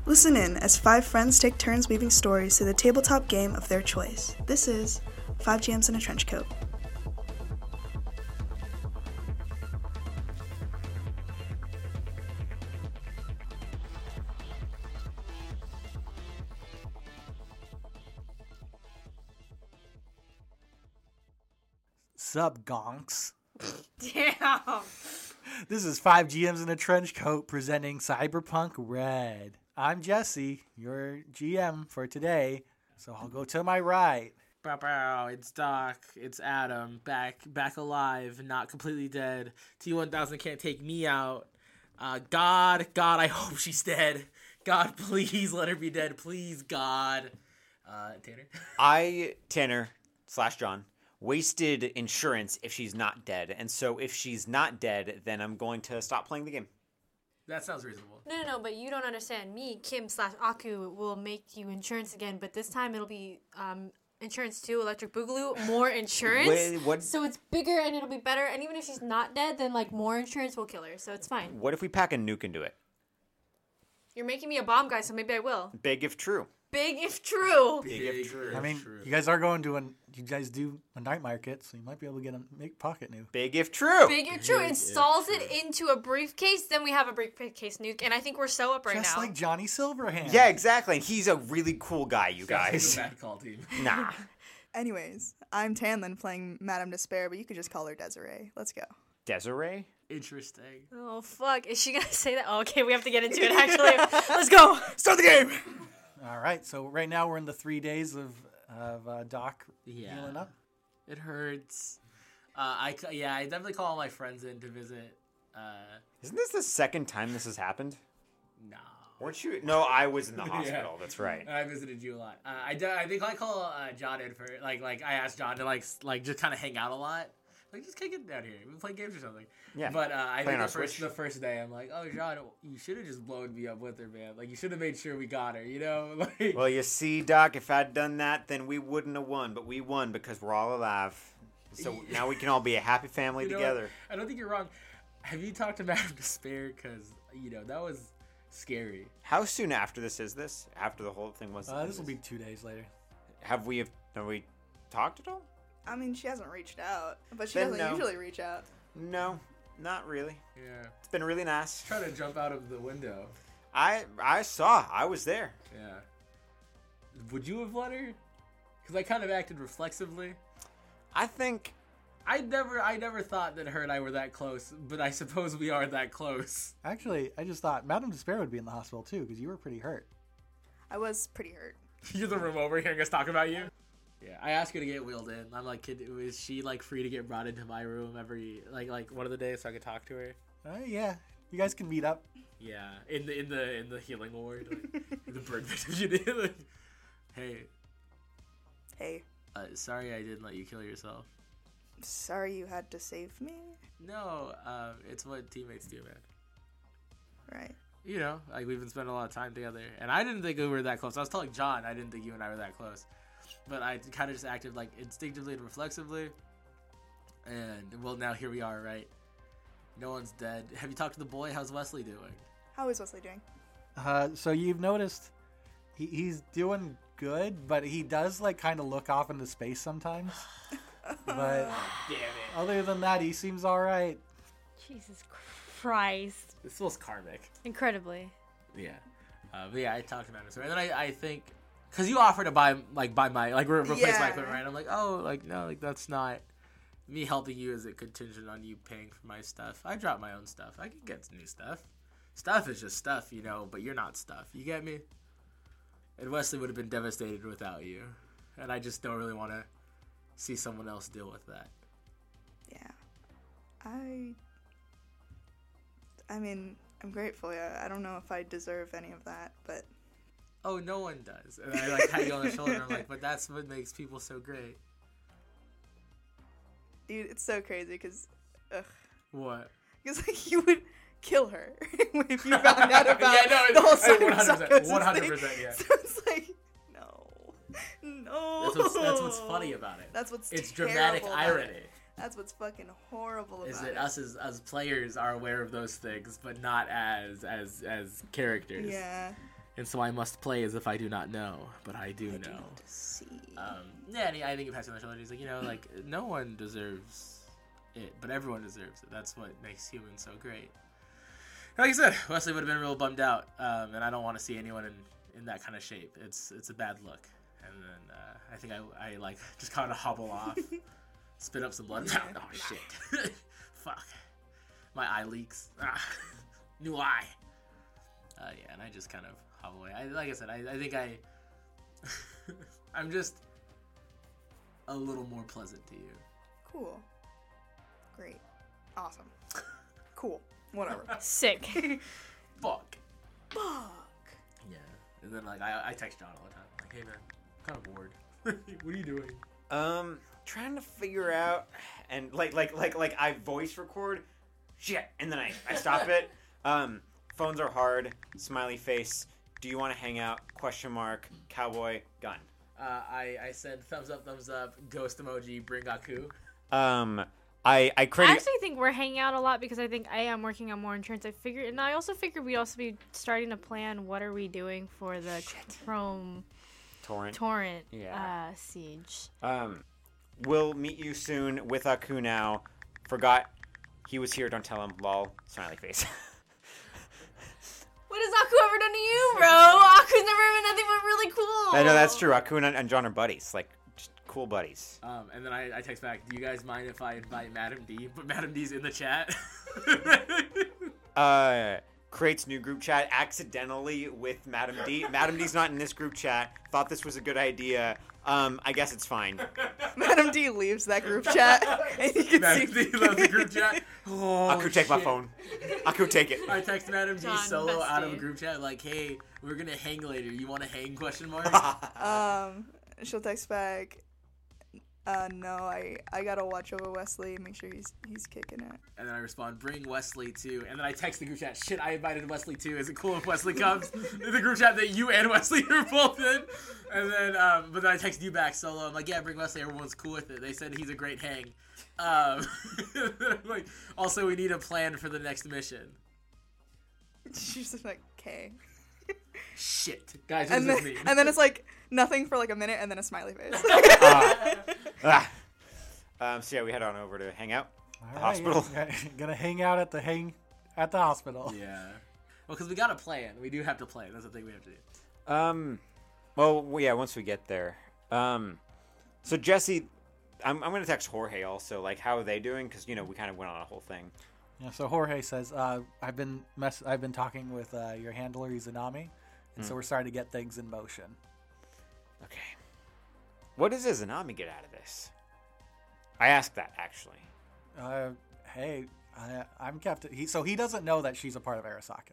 Listen in as 5 friends take turns weaving stories through the tabletop game of their choice. This is 5 GMs in a Trench Coat. Sup, gonks. Damn. This is 5 GMs in a Trench Coat presenting Cyberpunk Red. I'm Jesse, your GM for today, so I'll go to my right. Bow, it's Doc, it's Adam, back alive, not completely dead. T-1000 can't take me out. God, I hope she's dead. God, please let her be dead, please, God. Tanner? Tanner/John, wasted insurance if she's not dead, and so if she's not dead, then I'm going to stop playing the game. That sounds reasonable. No, but you don't understand. Me, Kim/Aku, will make you insurance again, but this time it'll be insurance too, Electric Boogaloo, more insurance. Wait, what? So it's bigger and it'll be better, and even if she's not dead, then like more insurance will kill her, so it's fine. What if we pack a nuke into it? You're making me a bomb guy, so maybe I will. Big if true. Big if true. Big if true. I mean, you guys are going to you guys do a night market, so you might be able to get a pocket nuke. Big if true. Big if true. Installs it into a briefcase, then we have a briefcase nuke, and I think we're so up right Just now. like Johnny Silverhand. Yeah, exactly. He's a really cool guy, you Sounds guys. like a bad call team. Nah. Anyways, I'm Tanlin playing Madame Despair, but you could just call her Desiree. Let's go. Desiree? Interesting. Oh, fuck. Is she going to say that? Oh, okay, we have to get into it, actually. Let's go. Start the game! All right, so right now we're in the 3 days of Doc healing up. It hurts. I definitely call all my friends in to visit. Isn't this the second time this has happened? No. Weren't you? No, I was in the hospital. Yeah. That's right. I visited you a lot. I think I call John in for like I asked John to like just kind of hang out a lot. Like, just kick it down here. We play games or something. Yeah. But I think Switch. the first day, I'm like, oh, John, you should have just blown me up with her, man. Like, you should have made sure we got her, you know? Like, Well, you see, Doc, if I'd done that, then we wouldn't have won. But we won because we're all alive. So now we can all be a happy family you know together. what? I don't think you're wrong. Have you talked to Madame Despair? Because, that was scary. How soon after this is this? After the whole thing was? This will be 2 days later. Have we talked at all? I mean, she hasn't reached out, but she Then doesn't no. usually reach out. No, not really. Yeah. It's been really nice. Trying to jump out of the window. I was there. Yeah. Would you have let her? Because I kind of acted reflexively. I think I never thought that her and I were that close, but I suppose we are that close. Actually, I just thought Madame Despair would be in the hospital too, because you were pretty hurt. I was pretty hurt. You're the room over hearing us talk about you? Yeah, I asked her to get wheeled in. I'm like, is she like free to get brought into my room every like one of the days so I could talk to her? Yeah, you guys can meet up. Yeah, in the healing ward, like, the bird victim you did. Like, Hey, sorry I didn't let you kill yourself. sorry you had to save me. No, it's what teammates do, man. Right. Like we've been spending a lot of time together, and I didn't think we were that close. I was telling John I didn't think you and I were that close, but I kind of just acted like instinctively and reflexively. And well, now here we are, right? No one's dead. Have you talked to the boy? How's Wesley doing? How is Wesley doing? So you've noticed he's doing good, but he does like kind of look off into space sometimes. But Damn it! other than that, he seems all right. Jesus Christ. This feels karmic. Incredibly. Yeah, but yeah, I talked to him, and then I think because you offered to buy my replace Yeah. my equipment, right? I'm like, oh, like no, like that's not me helping you. Is it contingent on you paying for my stuff? I drop my own stuff. I can get new stuff. Stuff is just stuff, but you're not stuff. You get me? And Wesley would have been devastated without you, and I just don't really want to see someone else deal with that. Yeah. I mean, I'm grateful. Yeah, I don't know if I deserve any of that, but Oh, no one does. And I pat you on the shoulder. I'm like, but that's what makes people so great. dude, it's so crazy because, What? like you would kill her if you found out about Yeah, no, the whole 100%, psychosis 100%, thing. yeah. So it's like, no. That's what's funny about it. That's what's It's terrible dramatic about irony. it. That's what's fucking horrible about Is it. that us as players are aware of those things, but not as characters. Yeah. And so I must play as if I do not know, but I do know. See. Yeah, and I think he passed on the shoulder. He's like, like, no one deserves it, but everyone deserves it. That's what makes humans so great. Like I said, Wesley would have been real bummed out, and I don't want to see anyone in that kind of shape. It's a bad look. And then I think I like just kind of hobble off, spit up some blood. Oh shit! Fuck, my eye leaks. New eye. Yeah, and I just kind of hobble away. Like I said, I think I'm just a little more pleasant to you. Cool. Great. Awesome. Cool. Whatever. Sick. Fuck. Fuck. Yeah. And then like I text John all the time. Like, hey man, I'm kind of bored. What are you doing? Trying to figure out, and like I voice record, shit, and then I stop it. Phones are hard. Smiley face. Do you want to hang out? Question mark. Cowboy gun. I said thumbs up, ghost emoji, bring Aku. I I created. actually think we're hanging out a lot because I think I am working on more insurance. I also figured we'd also be starting to plan what are we doing for the Chrome torrent Yeah. siege. We'll meet you soon with Aku now. Forgot he was here. Don't tell him. Lol. Smiley face. What has Aku ever done to you, bro? Aku's never been nothing but really cool. I know that's true. Aku and John are buddies, like just cool buddies. And then I text back, do you guys mind if I invite Madam D? But Madam D's in the chat. Creates new group chat accidentally with Madam D. Madam D's not in this group chat. Thought this was a good idea. I guess it's fine. Madam D leaves that group chat, and you can Madam see. D loves the group chat. Oh, Aku, take my shit. phone. Aku, take it. I text Madam D John, solo out of a bestie. group chat like, hey, we're gonna hang later. You want to hang? Question mark. She'll text back. No, I gotta watch over Wesley, make sure he's kicking it. And then I respond, bring Wesley too. And then I text the group chat, shit, I invited Wesley too. Is it cool if Wesley comes? In the group chat that you and Wesley are both in. And then, but then I text you back solo. I'm like, yeah, bring Wesley. Everyone's cool with it. They said he's a great hang. I'm like, also, we need a plan for the next mission. She's just like, okay. Shit. Guys, what does And this then, mean? and then it's like nothing for like a minute, and then a smiley face. So yeah, we head on over to hang out. All The right, hospital. yeah, gonna hang out at the hospital. Yeah. Well, because we got a plan. We do have to play. That's the thing we have to do. Well, yeah, once we get there. So Jesse, I'm going to text Jorge also, like, how are they doing? Because, we kind of went on a whole thing. Yeah, so Jorge says, I've been talking with your handler Izanami, and so we're starting to get things in motion. Okay. What does Izanami get out of this? I asked that, actually. Hey, I'm Captain. He doesn't know that she's a part of Arasaka.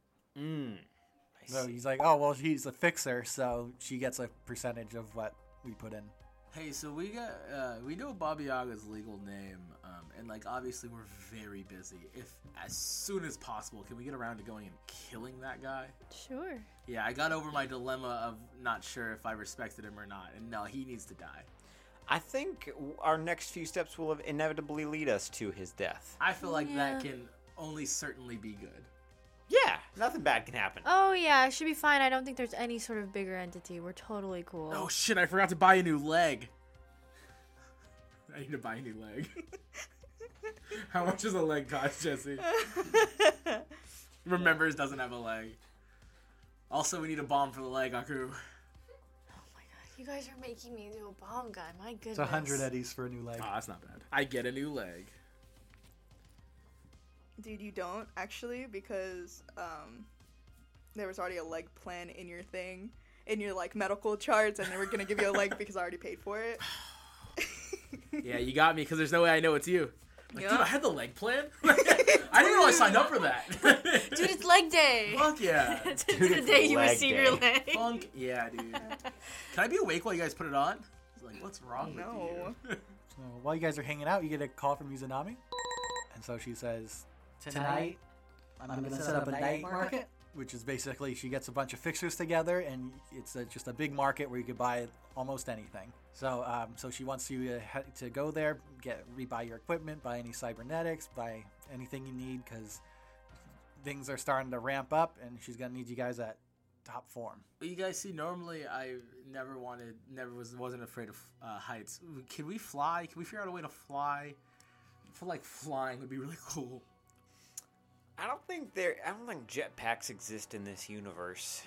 I So see. he's like, oh, well, she's a fixer, so she gets a percentage of what we put in. Hey, so we know Baba Yaga's legal name, and like obviously we're very busy. If as soon as possible, can we get around to going and killing that guy? Sure. Yeah, I got over my dilemma of not sure if I respected him or not, and no, he needs to die. I think our next few steps will inevitably lead us to his death. I feel like that Yeah. can only certainly be good. Yeah, nothing bad can happen. Oh yeah, it should be fine. I don't think there's any sort of bigger entity. We're totally cool. Oh shit! I forgot to buy a new leg. I need to buy a new leg. How much does a leg cost, Jesse? Remembers doesn't have a leg. Also, we need a bomb for the leg, Aku. Oh my god, you guys are making me do a bomb guy. My goodness. It's 100 eddies for a new leg. Oh, that's not bad. I get a new leg. Dude, you don't actually, because there was already a leg plan in your thing, in your like medical charts, and they were gonna give you a leg because I already paid for it. Yeah, you got me because there's no way I know it's you. Like, Yeah. dude, I had the leg plan. I didn't know I signed up for that. Dude, it's leg day. Fuck yeah. It's Dude, the it's day you leg receive day. your leg. Funk, yeah, dude. Can I be awake while you guys put it on? It's like, what's wrong No. with you? So while you guys are hanging out, you get a call from Izanami. And so she says, tonight, I'm going to set up a night market. Which is basically she gets a bunch of fixers together, and it's just a big market where you could buy almost anything. So so she wants you to go there, rebuy your equipment, buy any cybernetics, buy anything you need, because things are starting to ramp up, and she's going to need you guys at top form. You guys see, normally I wasn't afraid of heights. Can we fly? Can we figure out a way to fly? I feel like flying would be really cool. I don't think jetpacks exist in this universe.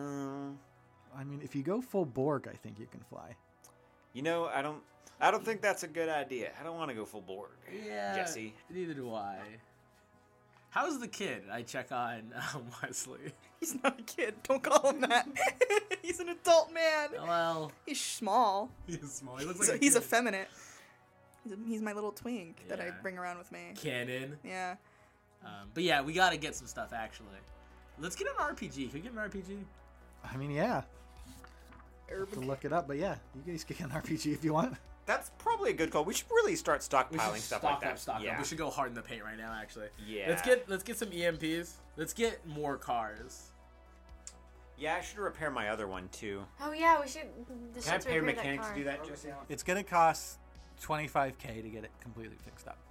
I mean, if you go full Borg, I think you can fly. You know, I don't think that's a good idea. I don't want to go full Borg. Yeah, Jesse. Neither do I. How's the kid? I check on Wesley. He's not a kid. Don't call him that. He's an adult man. Well, He's small. he's small. He looks So like he's kid. effeminate. He's my little twink that I Yeah. bring around with me. Canon. Yeah. But yeah, we gotta get some stuff actually. Let's get an RPG. Can we get an RPG? I mean, yeah. To Urban. look it up, but yeah, you guys can get an RPG if you want. That's probably a good call. We should really start We stockpiling should stuff like that. stock yeah. up. We should go hard in the paint right now. Actually. Yeah. Let's get some EMPs. Let's get more cars. Yeah, I should repair my other one too. Oh yeah, we should. Can I pay a mechanic to do that, Jesse? It's gonna cost $25K to get it completely fixed up.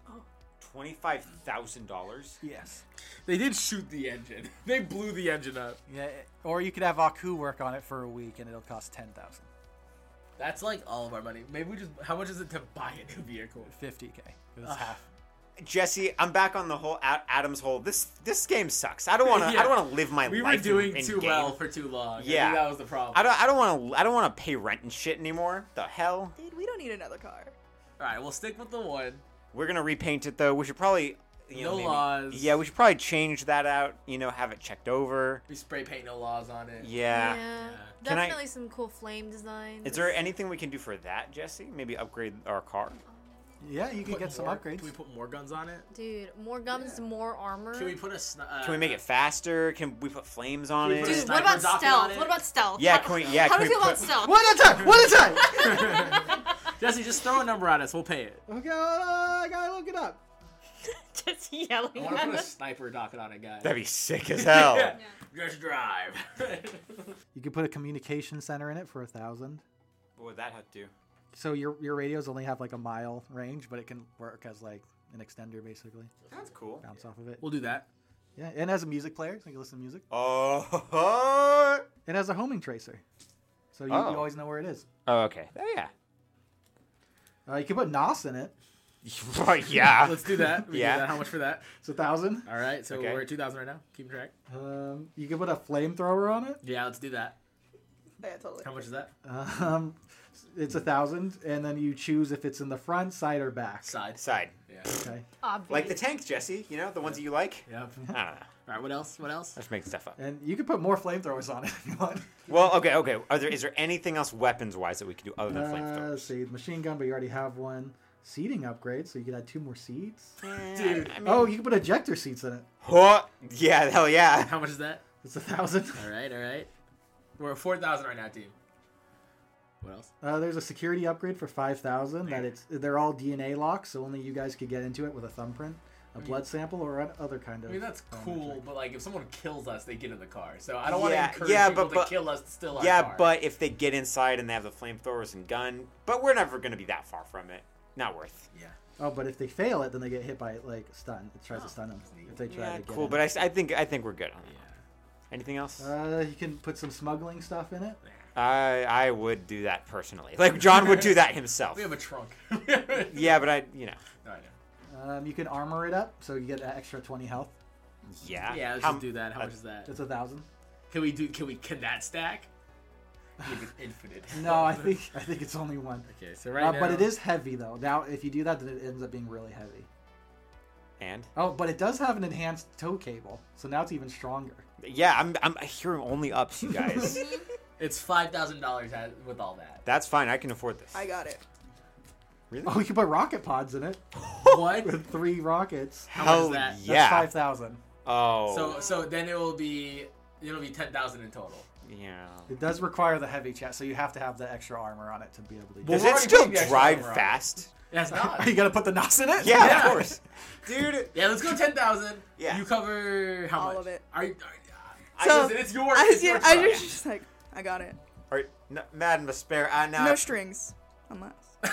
$25,000. Yes. They did shoot the engine. They blew the engine up. Yeah, or you could have Aku work on it for a week and it'll cost $10,000. That's like all of our money. Maybe we just. How much is it to buy a new vehicle? $50K. It's half. Jesse, I'm back on the whole Adam's hole. This game sucks. I don't want to. Yeah. I don't want to live my We life. were doing in too game. well for too long. Yeah. I think that was the problem. I don't want to pay rent and shit anymore. The hell. Dude, we don't need another car. All right, we'll stick with the one. We're gonna repaint it though. We should probably. No laws. Yeah, we should probably change that out. Have it checked over. We spray paint no laws on it. Yeah. Can I- Definitely some cool flame designs. Is there anything we can do for that, Jesse? Maybe upgrade our car. Yeah, you can Put get some more- upgrades. Can we put more guns on it? Dude, more guns, more armor. Can we put a? Can we make it faster? Can we put flames on Can we it? put a Dude, sniper what about rocket on stealth? it? What about stealth? Yeah, How, can we? how Yeah, do can you we feel about put? stealth? One at a time! One at a time! Jesse, just throw a number at us. We'll pay it. Okay, I gotta look it up. Just I yelling want to at put a us. sniper rocket on it, guys. That'd be sick as hell. Just drive. You could put a communication center in it for 1,000. What would that have to do? So your radios only have like a mile range, but it can work as like an extender basically. That's cool. Bounce off of it. We'll do that. Yeah, and it has a music player, so you can listen to music. Oh. It has a homing tracer, so you always know where it is. Oh, okay. Oh, yeah. You can put NOS in it. Right, yeah. Let's do that. We Yeah. do that. How much for that? It's 1,000. All right, so Okay. we're at 2,000 right now. Keeping track. You can put a flamethrower on it. Yeah, let's do that. Yeah, totally. How much is that? It's 1,000, and then you choose if it's in the front, side, or back. Side. Side. Yeah. Okay. Obvious. Like the tanks, Jesse. The ones that you like? Yep. I don't know. All right, what else? What else? Let's make stuff up. And you can put more flamethrowers on it if you want. Well, okay. Is there anything else weapons-wise that we can do other than Let's flamethrowers? see, machine gun, but you already have one. Seating upgrade, so you could add 2 more seats. Dude. I mean, Oh, you can put ejector seats in it. huh? Yeah, hell yeah. How much is that? It's 1,000. All right. We're at 4,000 right now, team. What else? There's a security upgrade for 5,000. They're all DNA locks, so only you guys could get into it with a thumbprint, a blood sample, or other kind of. I mean, that's cool, biometric. but like if someone kills us, they get in the car. So I don't want to Yeah, encourage yeah, people but- to kill us to steal our Yeah, car. but if they get inside and they have the flamethrowers and gun, but we're never going to be that far from it. Not worth. Yeah. Oh, but if they fail it, then they get hit by like stun. It tries to stun them if they try Yeah, to get cool. in. But I think we're good on it. Yeah. Anything else? You can put some smuggling stuff in it. I would do that personally. Like John would do that himself. We have a trunk. Yeah, but No, I know. You can armor it up, so you get an extra 20 health. yeah. Yeah, let's How- just do that. How much is that? It's 1,000. Can that stack? Give it infinite. No, I think it's only one. Okay, so right now. But it is heavy though. Now, if you do that, then it ends up being really heavy. And Oh, but it does have an enhanced tow cable, so now it's even stronger. yeah, I'm hearing only ups, you guys. It's $5,000 with all that. That's fine. I can afford this. I got it. Really? Oh, you can put rocket pods in it What? with 3 rockets. How much Hell is that? That's yeah. 5,000. Oh. So then it'll be 10,000 in total. yeah. It does require the heavy chest, so you have to have the extra armor on it to be able to. Well, Does we're it already still putting the extra drive armor on. fast? That's not. Are you gonna put the NOS in it? Yeah, Yeah. of course. Dude. Yeah, let's go 10,000. Yeah. You cover how All much? of it. Listen, it's yours. I It's your was truck. just like, I got it. All right, Madam Despair. Now, No strings, unless.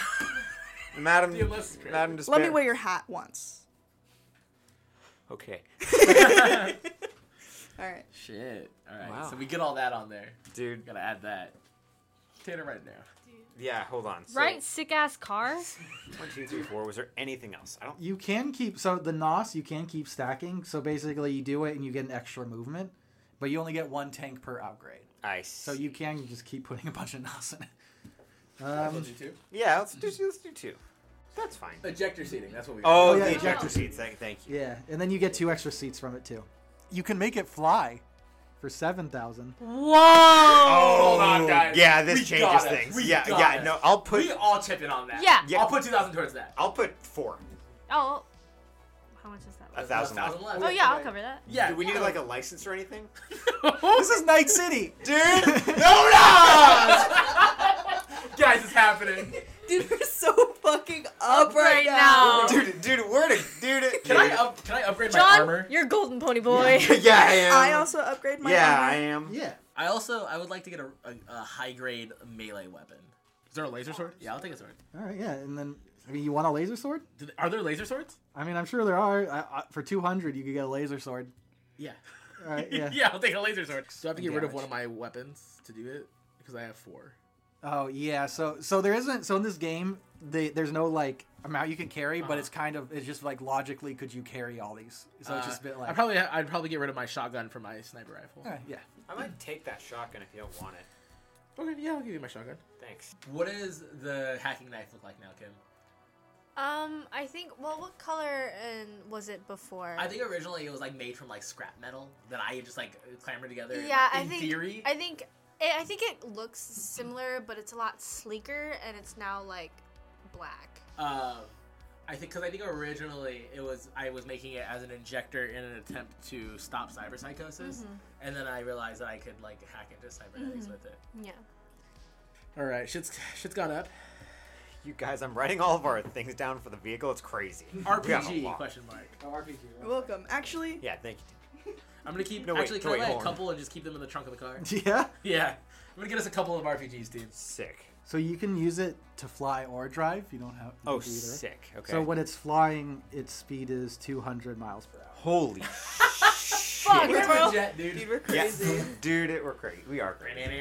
Madam. The unless- Madam Despair. Let me wear your hat once. Okay. All All right. Shit. All right. Wow. So we get all that on there. Dude. Gotta add that. Tanner, right now. Yeah, hold on. So, Right, sick ass car. 1, 2, 3, 4. Was there anything else? I don't. You can keep so the NOS you can keep stacking. So basically, you do it and you get an extra movement, but you only get 1 tank per upgrade. Ice. So you can just keep putting a bunch of NOS in it. Told you to. Yeah, let's do 2. That's fine. Ejector seating. That's what we. Oh, yeah, the yeah. ejector seats. Thank you. Yeah, and then you get 2 extra seats from it too You can make it fly. for 7,000. Whoa! Hold on, guys. Yeah, this We changes got it. things. We Yeah, got yeah. it. No, I'll put. We all chip in on that. Yeah. Yeah. I'll put 2,000 towards that. I'll put 4. Oh, how much is that? 1,000 left. left. Oh yeah, I'll cover that. Yeah. Do we need like a license or anything? This is Night City. Dude, no, no! Guys, it's happening. Dude, we're so fucking up right Right now. now. Dude, word it, dude. Can I upgrade my John, armor? you're golden pony boy. Yeah, I am. I also upgrade my Yeah, armor. I am. Yeah. I would like to get a high grade melee weapon. Is there a laser sword? Yeah, I'll take a sword. All right. Yeah, and then you want a laser sword? Are there laser swords? I mean, I'm sure there are. For 200, you could get a laser sword. Yeah. All right. Yeah. Yeah, I'll take a laser sword. Do I have to get rid of Damage. one of my weapons to do it? Because I have 4. Oh yeah. So there isn't. So in this game, there's no like amount you can carry, but it's just like logically, could you carry all these? So it's just a bit like. I'd probably get rid of my shotgun for my sniper rifle. All right, yeah. I might take that shotgun if you don't want it. Okay, yeah, I'll give you my shotgun. Thanks. What does the hacking knife look like now, Kim? I think. Well, what color was it before? I think originally it was like made from like scrap metal that I just like clamored together. Yeah, in theory. I think it looks similar, but it's a lot sleeker, and it's now like black. I think originally I was making it as an injector in an attempt to stop cyberpsychosis, and then I realized that I could like hack into cybernetics with it. Yeah. All right, shit's gone up. You guys, I'm writing all of our things down for the vehicle. It's crazy. We have a RPG lot. question mark. Oh, RPG. You're welcome. Actually, Yeah, thank you. I'm gonna keep. No, wait, actually, can wait, I buy a hold on. couple and just keep them in the trunk of the car? Yeah. Yeah, I'm gonna get us a couple of RPGs, dude. Sick. So you can use it to fly or drive. You don't have. Oh, either. sick. Okay. So when it's flying, its speed is 200 miles per hour. Holy Fuck, shit. bro. Jet, dude. dude, we're Yeah, crazy. dude, we're crazy. We are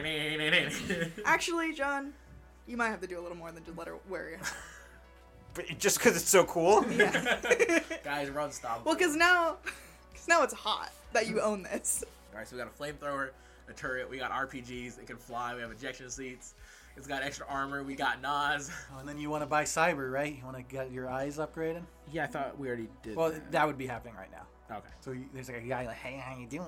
crazy. Actually, John, you might have to do a little more than just let her wear you. But just because it's so cool. Yeah. Guys, we're unstoppable. Well, because now it's hot that you own this. All right, so we got a flamethrower, a turret, we got RPGs, it can fly, we have ejection seats, it's got extra armor, we got Nas. Oh, and then you want to buy cyber, right? You want to get your eyes upgraded. Yeah, I thought we already did. Well, that would be happening right now. Okay. So there's like a guy like, hey, how you doing?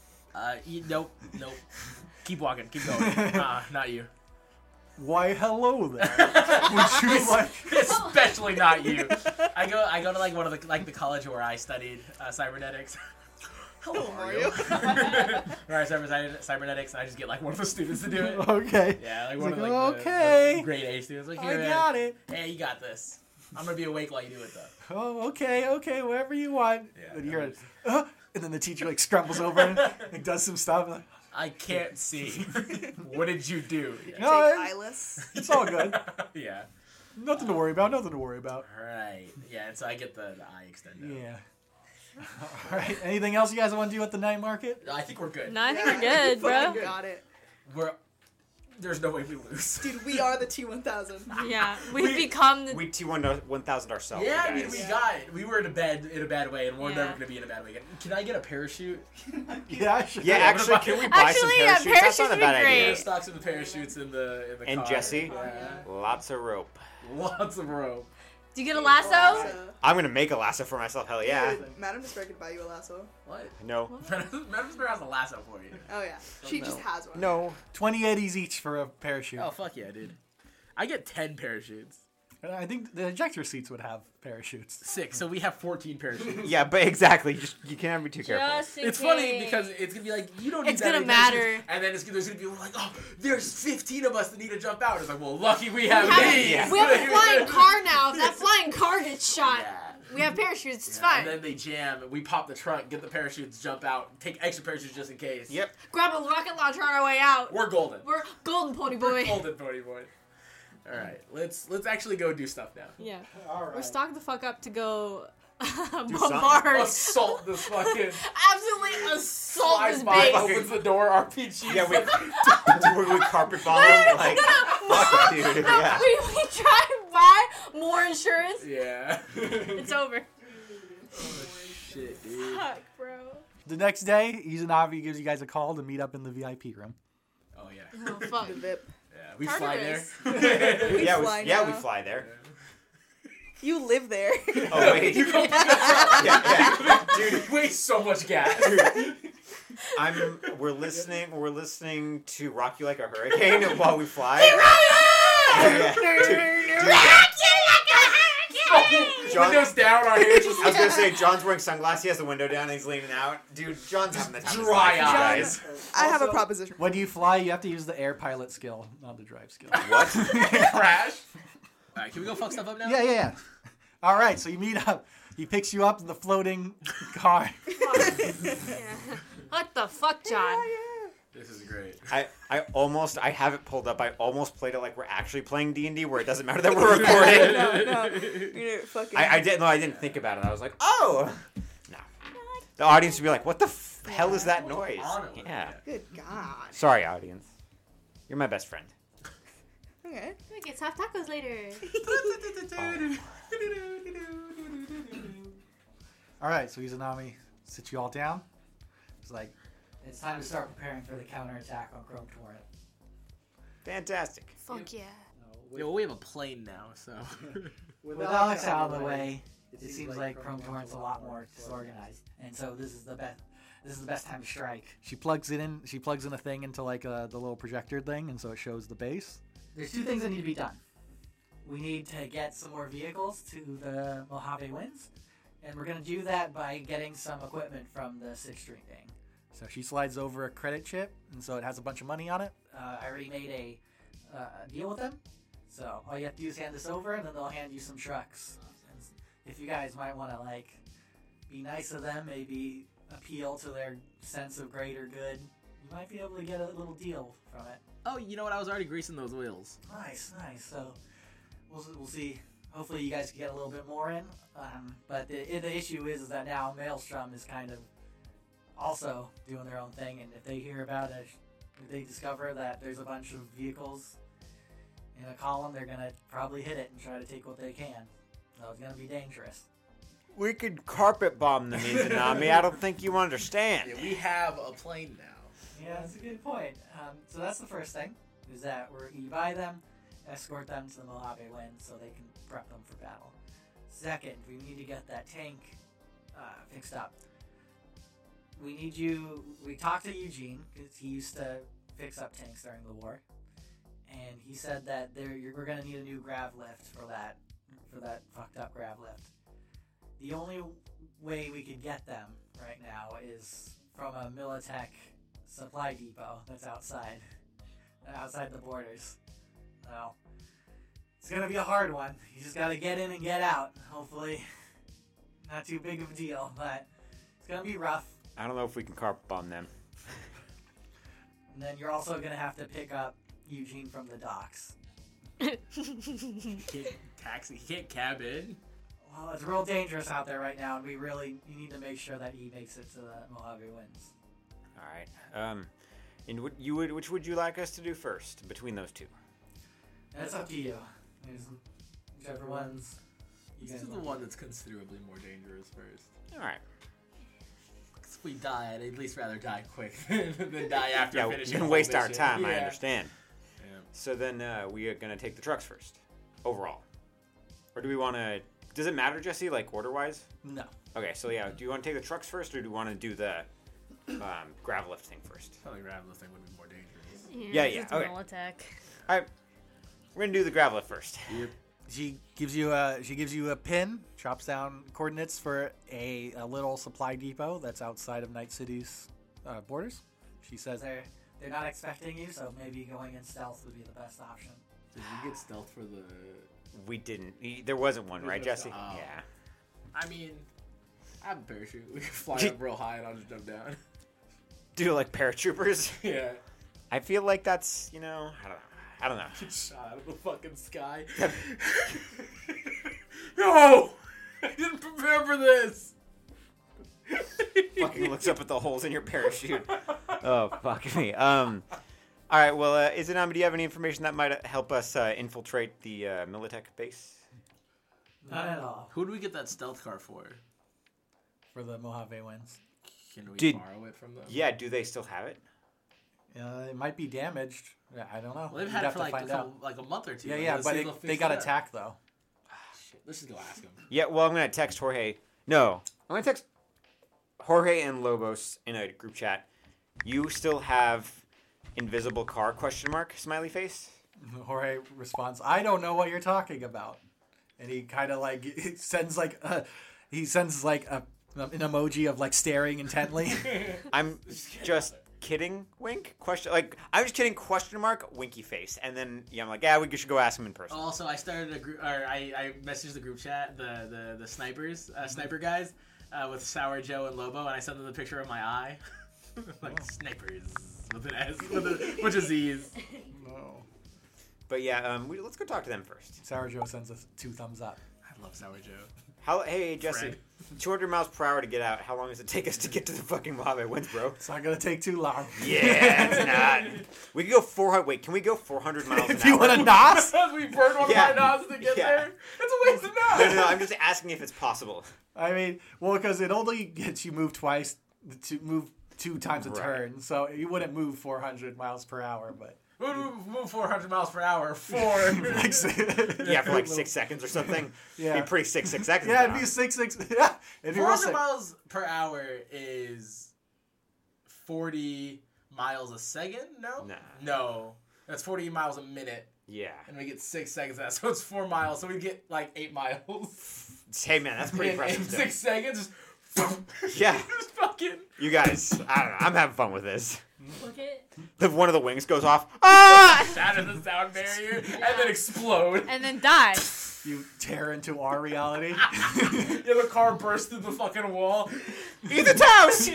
Nope. Keep walking, keep going. Not you. Why, hello there. Would you like? Especially not you. I go to like one of the college where I studied cybernetics. Hello, Mario. Where I studied cybernetics, and I just get like one of the students to do it. Okay. Yeah, like He's one like, of like okay. the grade A students. Like, I here, got it. Hey, you got this. I'm gonna be awake while you do it though. Oh, okay, whatever you want. Yeah, And you hear it, and then the teacher like scrambles over and like, does some stuff. Like, I can't see. What did you do? Yeah. No, Take it's- eyeless. it's all good. Yeah. Nothing to worry about. Right. Yeah, and so I get the eye extender. Yeah. All right. Anything else you guys want to do at the night market? I think we're good. No, I think we're good, bro. Fucking got it. There's no way we lose. Dude, we are the T1000. Yeah, we've become the. We T1000 ourselves. Yeah, I guys. mean, we got it. We were in a bad way, and we're Yeah. never gonna be in a bad way again. Can I get a parachute? Yeah, sure. Yeah, actually, can we buy some Actually, yeah, parachutes? That's not a parachutes bad would be idea. great. Stocks of the parachutes in the And car. Jesse? Yeah. Lots of rope. Lots of rope. Do you get a lasso? I'm gonna make a lasso for myself. Hell yeah. Madam Despair could buy you a lasso. What? No. Madam Spare has a lasso for you. Oh yeah, she just has one. No. 20 each for a parachute. Oh fuck yeah, dude! I get 10 parachutes. I think the ejector seats would have parachutes. 6, so we have 14 parachutes. Yeah, but exactly. You can't be too careful. Just in It's funny case. because it's gonna be like you don't need It's that gonna many parachutes, matter. and then there's gonna be like, oh, there's 15 of us that need to jump out. It's like, well, lucky we have these. Yeah. We have a flying car now. If that flying car gets shot, Yeah. we have parachutes. It's Yeah, fine. and then they jam. We pop the trunk, get the parachutes, jump out, take extra parachutes just in case. Yep. Grab a rocket launcher on our way out. We're golden. We're golden pony We're boy. golden, pony boy. All right, let's actually go do stuff now. Yeah. All right. We're stocked the fuck up to go Bombard. Assault this fucking. Absolutely assault Flies this by, base. opens the door, RPG. Yeah, we carpet bomb him. Like, fuck, dude. Yeah. We try and buy more insurance. Yeah. It's over. Oh, shit, dude. Fuck, bro. The next day, Izanami gives you guys a call to meet up in the VIP room. Oh, yeah. Oh, fuck. The VIP. Yeah, we fly there. Tartarus. We Yeah, fly we now. fly there. You live there. Oh wait. yeah. Dude, Waste so much gas. we're listening to Rock You Like a Hurricane while we fly. Yeah. John, Windows down, our hair just. I was gonna say John's wearing sunglasses. He has the window down. And he's leaning out. Dude, John's having the time of his Dry life, you eyes. guys. I have a Also, proposition. When you fly, you have to use the air pilot skill, not the drive skill. What? Crash. Alright, can we go fuck stuff up now? Yeah. All right, so you meet up. He picks you up in the floating car. What the fuck, John? This is great. I have it pulled up. I almost played it like we're actually playing D&D, where it doesn't matter that we're recording. No. You're fucking. I didn't think about it. I was like, oh, no. The audience would be like, what the hell is that noise? on it? Yeah. Good God. Sorry, audience. You're my best friend. Okay. We get soft tacos later. All right, so Izanami sits you all down. It's like, it's time to start preparing for the counterattack on Chrome Torrent. Fantastic. Fuck yeah. Yo, we have a plane now, so. With Alex out of the way, it seems like Chrome Torrent's a lot more disorganized, and so this is the best time to strike. She plugs in a thing into like the little projector thing, and so it shows the base. There's two things that need to be done. We need to get some more vehicles to the Mojave Winds, and we're gonna do that by getting some equipment from the Sixth Street thing. So she slides over a credit chip, and so it has a bunch of money on it. I already made a deal with them, so all you have to do is hand this over, and then they'll hand you some trucks. And if you guys might want to like be nice to them, maybe appeal to their sense of greater good, you might be able to get a little deal from it. Oh, you know what? I was already greasing those wheels. Nice. So we'll see. Hopefully you guys can get a little bit more in. But the issue is that now Maelstrom is kind of also doing their own thing, and if they hear about it, if they discover that there's a bunch of vehicles in a column, they're gonna probably hit it and try to take what they can. So it's gonna be dangerous. We could carpet bomb the Mizunami. I don't think you understand. Yeah, we have a plane now. Yeah, that's a good point. So that's the first thing, is that you buy them, escort them to the Mojave Winds so they can prep them for battle. Second, we need to get that tank fixed up. We talked to Eugene, because he used to fix up tanks during the war, and he said that we're going to need a new grav lift for that fucked up grav lift. The only way we could get them right now is from a Militech supply depot that's outside the borders. So it's gonna be a hard one. You just gotta get in and get out. Hopefully, not too big of a deal, but it's gonna be rough. I don't know if we can carpet bomb them. And then you're also gonna have to pick up Eugene from the docks. He can't taxi. He can't cab in. Well, it's real dangerous out there right now, and you need to make sure that he makes it to the Mojave Winds. All right. And which would you like us to do first between those two? That's up to you. Whichever ones you This guys is the want. one that's considerably more dangerous first. All right. Because if we die, I'd at least rather die quick than die after Yeah, we finishing can the whole waste our mission. time. I Yeah. understand. Yeah. So then we are gonna take the trucks first, overall, or do we want to? Does it matter, Jesse? Like order-wise? No. Okay, so yeah, do you want to take the trucks first, or do you want to do the gravel lift thing first? Probably grabbing the thing would be more dangerous. Yeah, It's okay. Militech. All right, we're gonna do the gravel lift first. Yep. She gives you a pin, chops down coordinates for a little supply depot that's outside of Night City's borders. She says they're not expecting you, so maybe going in stealth would be the best option. Did you get stealth for the... We didn't. There wasn't one, right, Jesse? Oh. Yeah. I mean, I have a parachute. We can fly up real high and I'll just jump down. Do like paratroopers? Yeah. I feel like that's I don't know. Get shot out of the fucking sky. No! I didn't prepare for this. Fucking looks up at the holes in your parachute. Oh, fuck me. All right, well, Izanami, do you have any information that might help us infiltrate the Militech base? Not at all. Who do we get that stealth car for? For the Mojave Winds. Can we Did- borrow it from them? Yeah, do they still have it? It might be damaged. Yeah, I don't know. Well, they've We'd had it have for to like find a, out. couple, like a month or two. Yeah, Like, yeah, let's but see if they'll fix they got it up. attacked though. Shit, let's just go ask them. Yeah, well, I'm going to text Jorge. No, I'm going to text Jorge and Lobos in a group chat. You still have invisible car, question mark, smiley face? Jorge responds, "I don't know what you're talking about," and he kind of like sends like an emoji of like staring intently. I'm just kidding, wink, question, like, I'm just kidding, question mark, winky face. And then, yeah, I'm like, yeah, we should go ask him in person. Also, I started a group, or I messaged the group chat, the snipers, sniper guys, with Sour Joe and Lobo, and I sent them the picture of my eye. Like, snipers, with an S, with a bunch of Z's. No. But yeah, let's go talk to them first. Sour Joe sends us 2 thumbs up. I love Sour Joe. Hey, Jesse, Fred. 200 miles per hour to get out. How long does it take us to get to the fucking Mojave Winds, bro? It's not gonna take too long. Yeah, it's not. We could go 400. Wait, can we go 400 miles an If you hour? want to nos? We burned one Yeah. of my nods to get Yeah. there. It's a waste of nods. No, I'm just asking if it's possible. I mean, well, because it only gets you move twice to move 2 times a Right. turn, so you wouldn't move 400 miles per hour, but Move 400 miles per hour for... like, Yeah, for like 6 seconds or something. Yeah. It'd be pretty 6 seconds. Yeah, it'd now. be 6. Yeah, it'd be real 400 sick. miles per hour is 40 miles a second? No? Nah. No. That's 40 miles a minute. Yeah. And we get 6 seconds of that. So it's 4 miles. So we get like 8 miles. Hey, man, that's pretty in impressive. 6 seconds. Just, Yeah. just fucking... You guys, I don't know. I'm having fun with this. Look at One of the wings goes off. Ah! shatter the sound barrier and then explode. and then die. You tear into our reality. Yeah, the car bursts through the fucking wall. Ethan's house!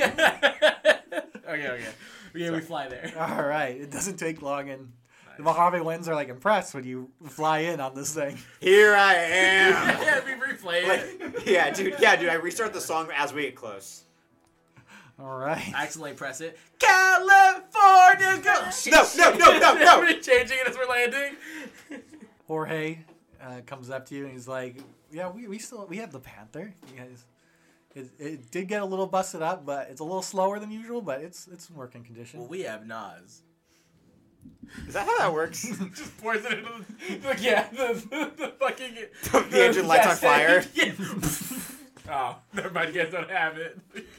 Okay. Yeah, we fly there. All right, it doesn't take long, and the Mojave Winds are like impressed when you fly in on this thing. Here I am. Yeah, we replay it. Like, yeah, dude. I restart the song as we get close. All right. I accidentally press it. California, go! No. We're changing it as we're landing. Jorge comes up to you and he's like, "Yeah, we have the Panther. You guys, it did get a little busted up, but it's a little slower than usual, but it's in working condition." Well, we have Nas. Is that how that works? Just pours it into the fucking... The engine lights on fire. Yeah. Oh, never mind. You guys don't have it.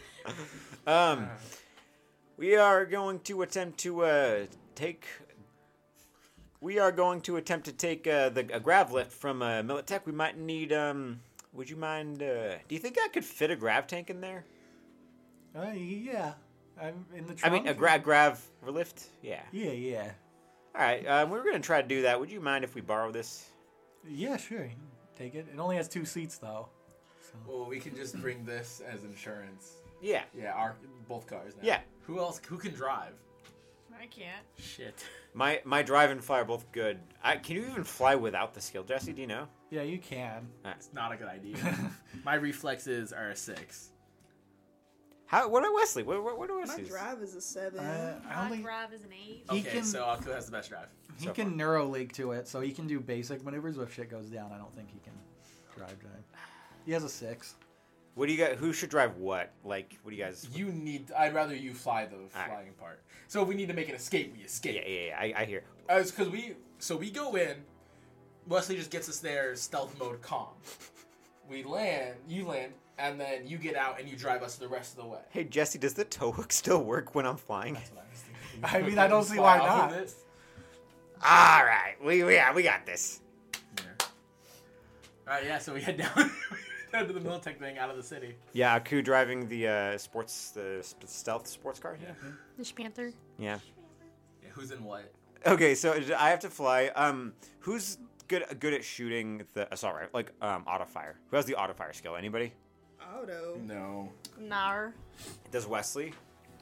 We are going to attempt to take. We are going to attempt to take a grav lift from Militech. We might need. Would you mind? Do you think I could fit a grav tank in there? Yeah. I'm in the I trunk. mean, a grav lift. Yeah. Yeah. All right. We were gonna try to do that. Would you mind if we borrow this? Yeah, sure. You can take it. It only has 2 seats though. So. Well, we can just bring this as insurance. Yeah. Yeah, both cars now. Yeah. Who else? Who can drive? I can't. Shit. My drive and fly are both good. Can you even fly without the skill, Jesse? Do you know? Yeah, you can. It's not a good idea. My reflexes are a 6. What are Wesley? What are My Wesley's? drive is a 7. I only, Grab is an 8. He Okay, can- so Aku has the best drive. he so can neuro league to it, so he can do basic maneuvers. If shit goes down, I don't think he can drive. He has a 6. What do you guys? Who should drive what? Like, what do you guys? I'd rather you fly the flying part. So if we need to make an escape, we escape. Yeah. I hear. It's because we go in, Wesley just gets us there, stealth mode calm. We land, you land, and then you get out and you drive us the rest of the way. Hey Jesse, does the tow hook still work when I'm flying? That's what I was thinking. I mean, I don't see Fly why off of not. it. All right, we got this. Yeah. Alright, yeah, so we head down, down to the Militech thing out of the city. Yeah, Aku driving the stealth sports car. Yeah. The Panther. Yeah. Yeah, who's in what? Okay, so I have to fly. Who's good at shooting the assault rifle? Like auto fire. Who has the auto fire skill? Anybody? Auto. No. Nar. Does Wesley?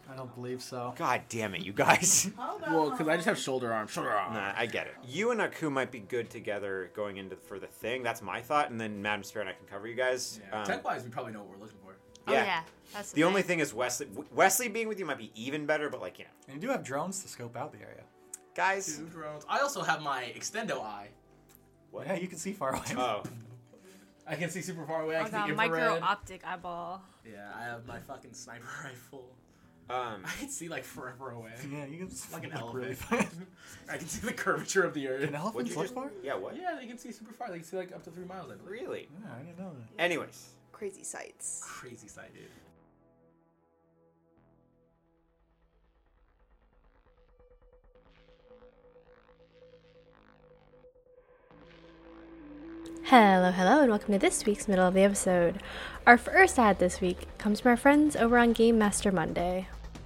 I don't believe so. God damn it, you guys. Well, because I just have shoulder arm. Nah, I get it. You and Aku might be good together going into for the thing. That's my thought, and then Madam Spirit and I can cover you guys. Yeah. Tech-wise, we probably know what we're looking for. Oh yeah, that's The only thing is Wesley being with you might be even better, but like, you know. And you do have drones to scope out the area. Guys. 2 drones. I also have my extendo eye. What? Yeah, you can see far away. Oh. I can see super far away. I I can got see micro infrared. optic eyeball. Yeah, I have my fucking sniper rifle. I I can see like forever away. Yeah, you can Like an look elephant. really far. I can see the curvature of the earth. Can elephants look far? Yeah, what? Yeah, they can see super far. They can see like up to 3 miles, I believe. Really? Yeah, I didn't know that. Anyways. Crazy sights. Crazy sight, dude. Hello, hello, and welcome to this week's middle of the episode. Our first ad this week comes from our friends over on Game Master Monday.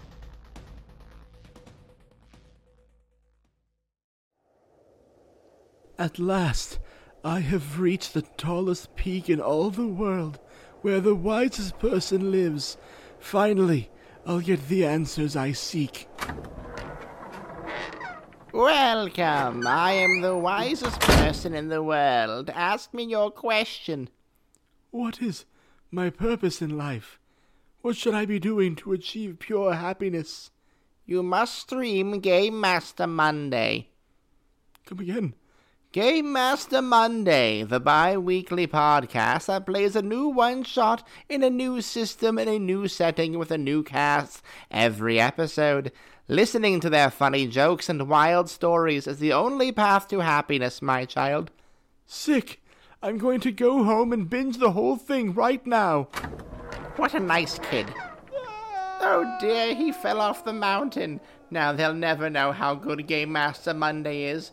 At last, I have reached the tallest peak in all the world, where the wisest person lives. Finally, I'll get the answers I seek. Welcome. I am the wisest person in the world. Ask me your question. What is my purpose in life? What should I be doing to achieve pure happiness? You must stream Game Master Monday. Come again. Game Master Monday, the bi-weekly podcast that plays a new one-shot in a new system in a new setting with a new cast every episode. Listening to their funny jokes and wild stories is the only path to happiness, my child. Sick. I'm going to go home and binge the whole thing right now. What a nice kid. Oh dear, he fell off the mountain. Now they'll never know how good Game Master Monday is.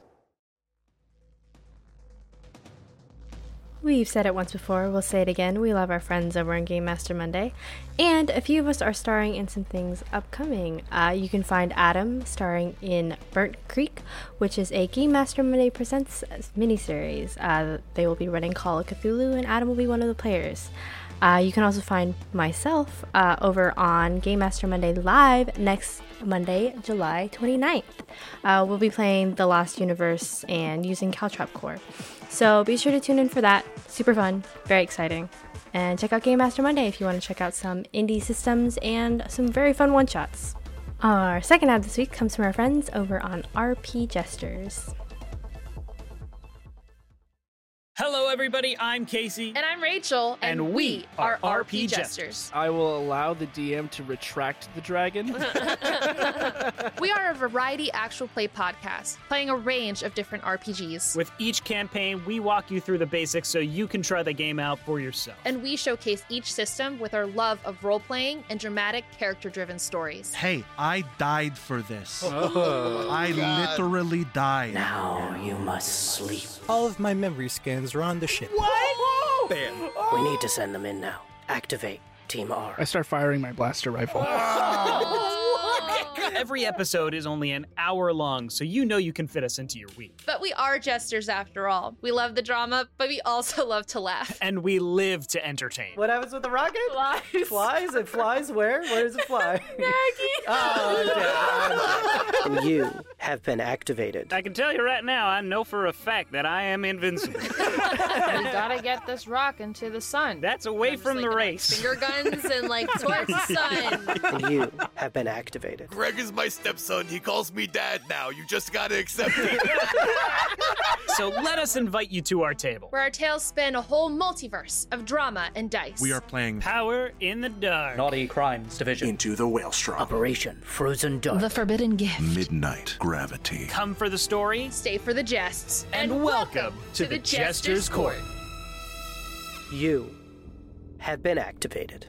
We've said it once before, we'll say it again. We love our friends over on Game Master Monday. And a few of us are starring in some things upcoming. You can find Adam starring in Burnt Creek, which is a Game Master Monday Presents miniseries. They will be running Call of Cthulhu, and Adam will be one of the players. You can also find myself over on Game Master Monday Live next Monday, July 29th. We'll be playing The Lost Universe and using Caltrop Core. So be sure to tune in for that. Super fun, very exciting. And check out Game Master Monday if you want to check out some indie systems and some very fun one-shots. Our second ad this week comes from our friends over on RP Jesters. Hello, everybody. I'm Casey. And I'm Rachel, and we are RP Jesters. I will allow the DM to retract the dragon. We are a variety actual play podcast, playing a range of different RPGs. With each campaign, we walk you through the basics so you can try the game out for yourself. And we showcase each system with our love of role-playing and dramatic, character-driven stories. Hey, I died for this. I literally died. Now you must sleep. All of my memory scans are on the ship. What? Bam. We need to send them in now. Activate Team R. I start firing my blaster rifle. Every episode is only an hour long, so you know you can fit us into your week. But we are jesters after all. We love the drama, but we also love to laugh. And we live to entertain. What happens with the rocket? Flies. Flies? It flies where? Where does it fly? Maggie! Oh, okay. You have been activated. I can tell you right now, I know for a fact that I am invincible. We gotta get this rock into the sun. That's away from the race. Finger guns and towards the sun. You have been activated. Greg is my stepson. He calls me dad now. You just gotta accept it. So let us invite you to our table. Where our tales span a whole multiverse of drama and dice. We are playing Power in the Dark. Naughty Crimes Division. Into the Whalestrom. Operation Frozen Dark. The Forbidden Gift. Midnight Gravity. Come for the story. Stay for the jests. And welcome to the Jester's Court. You have been activated.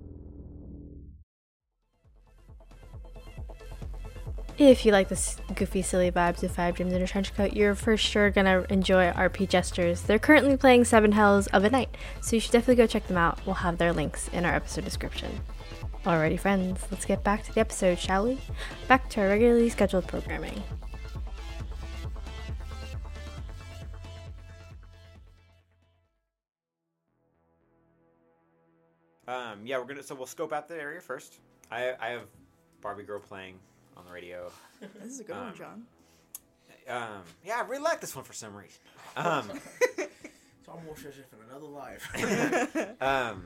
If you like this goofy, silly vibes of Five Dreams in a Trench Coat, you're for sure gonna enjoy RP Jesters. They're currently playing Seven Hells of a Night, so you should definitely go check them out. We'll have their links in our episode description. Alrighty, friends, let's get back to the episode, shall we? Back to our regularly scheduled programming. Yeah, we'll scope out the area first. I have Barbie Girl playing on the radio. This is a good one, John. Yeah, I really like this one for some reason. It's almost as if in another life.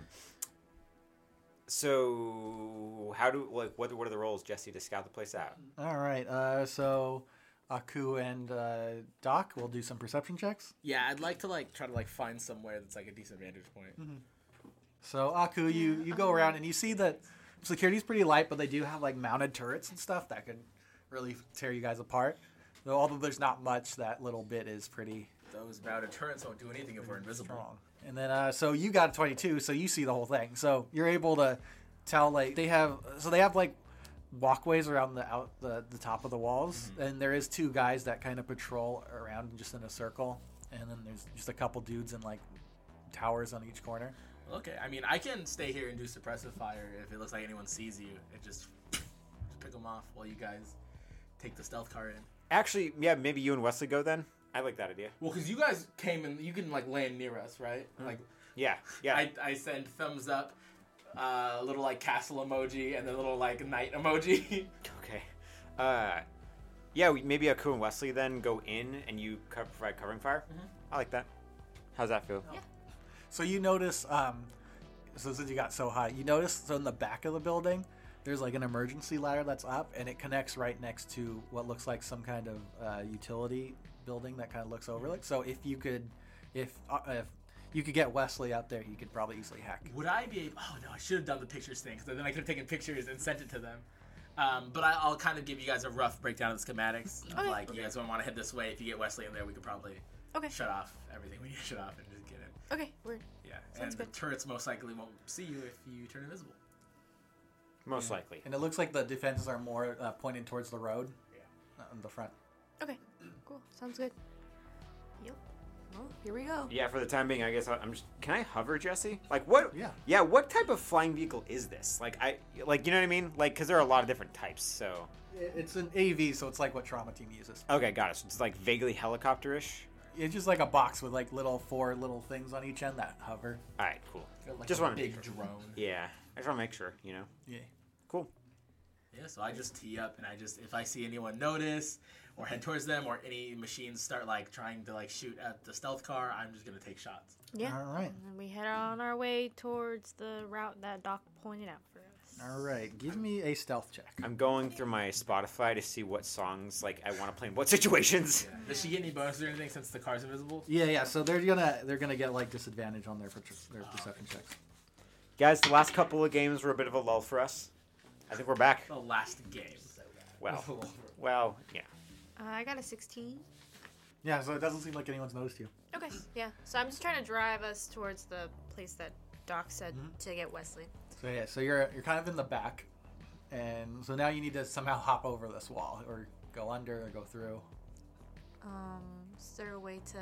So how do what are the roles, Jesse, to scout the place out? All right. So Aku and Doc will do some perception checks. Yeah, I'd like to try to find somewhere that's a decent vantage point. Mm-hmm. So Aku, you go around and you see that security's pretty light, but they do have mounted turrets and stuff that could really tear you guys apart. Though although there's not much, that little bit is pretty. Those mounted turrets don't do anything if we're invisible. Strong. And then so you got a 22, so you see the whole thing. So you're able to tell they have walkways around the top of the walls, and there is two guys that kind of patrol around just in a circle, and then there's just a couple dudes in towers on each corner. Okay, I mean I can stay here and do suppressive fire if it looks like anyone sees you and just pick them off while you guys take the stealth car in. Actually, yeah, maybe you and Wesley go then. I like that idea. Well, because you guys came in, you can land near us, right? Yeah. I send thumbs up, little castle emoji, and then little knight emoji. Okay. Yeah, maybe Aku and Wesley then go in, and you provide covering fire. Mm-hmm. I like that. How's that feel? Yeah. So you notice, so since you got so high, you notice in the back of the building, there's an emergency ladder that's up, and it connects right next to what looks like some kind of utility building that kind of looks over. So if you could get Wesley out there, you could probably easily hack. Would I be able? Oh no, I should have done the pictures thing, because then I could have taken pictures and sent it to them. But I'll kind of give you guys a rough breakdown of the schematics. Okay. You guys want to head this way. If you get Wesley in there, we could probably shut off everything we need to shut off and just get in. Okay, word. Yeah, Sounds and the turrets most likely won't see you if you turn invisible. Most likely. And it looks like the defenses are more pointed towards the road in the front. Okay, cool. Sounds good. Yep. Well, here we go. Yeah, for the time being, I guess I'm just. Can I hover, Jesse? What? Yeah. Yeah. What type of flying vehicle is this? You know what I mean? Because there are a lot of different types. So. It's an AV, so it's like what Trauma Team uses. Okay, got it. So it's vaguely helicopter-ish. It's just like a box with four little things on each end that hover. All right, cool. Just want a big drone. Yeah, I just want to make sure. Yeah. Cool. Yeah, so I just tee up, and if I see anyone notice or head towards them, or any machines start trying to shoot at the stealth car, I'm just gonna take shots. Yeah. All right. And then we head on our way towards the route that Doc pointed out for us. All right. Give me a stealth check. I'm going through my Spotify to see what songs I want to play in what situations. Yeah. Does she get any bonuses or anything since the car's invisible? Yeah. So they're gonna get disadvantage on their perception checks. Guys, the last couple of games were a bit of a lull for us. I think we're back. The last game. Well, yeah. I got a 16. Yeah, so it doesn't seem like anyone's noticed you. Okay, yeah. So I'm just trying to drive us towards the place that Doc said to get Wesley. So you're kind of in the back, and so now you need to somehow hop over this wall, or go under, or go through. Is there a way to?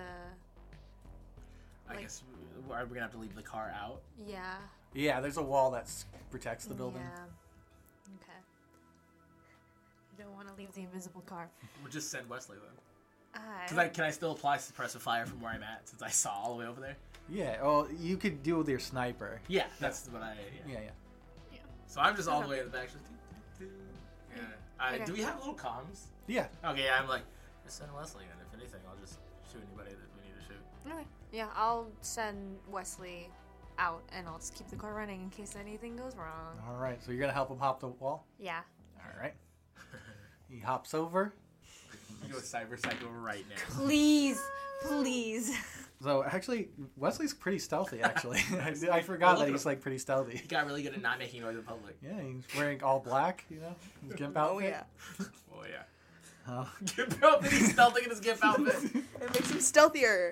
I guess are we gonna have to leave the car out? Yeah. Yeah, there's a wall that protects the building. Yeah. Okay. You don't want to leave the invisible car. We'll just send Wesley then. Can I still apply suppressive fire from where I'm at, since I saw all the way over there? Yeah, well, you could deal with your sniper. Yeah, that's what I... Yeah. So I'm just all the way in the back. Yeah. Okay. Do we have little comms? Yeah. Okay, I'm just send Wesley, and if anything, I'll just shoot anybody that we need to shoot. Okay. Yeah, I'll send Wesley out, and I'll just keep the car running in case anything goes wrong. All right, so you're going to help him hop the wall? Yeah. All right. He hops over. You go Cyber Psycho right now. Please. So actually, Wesley's pretty stealthy. Actually, I forgot that he's pretty stealthy. He got really good at not making noise in public. Yeah, he's wearing all black. His gimp outfit. Oh yeah. Gimp outfit. He's stealthing in his gimp outfit. It makes him stealthier.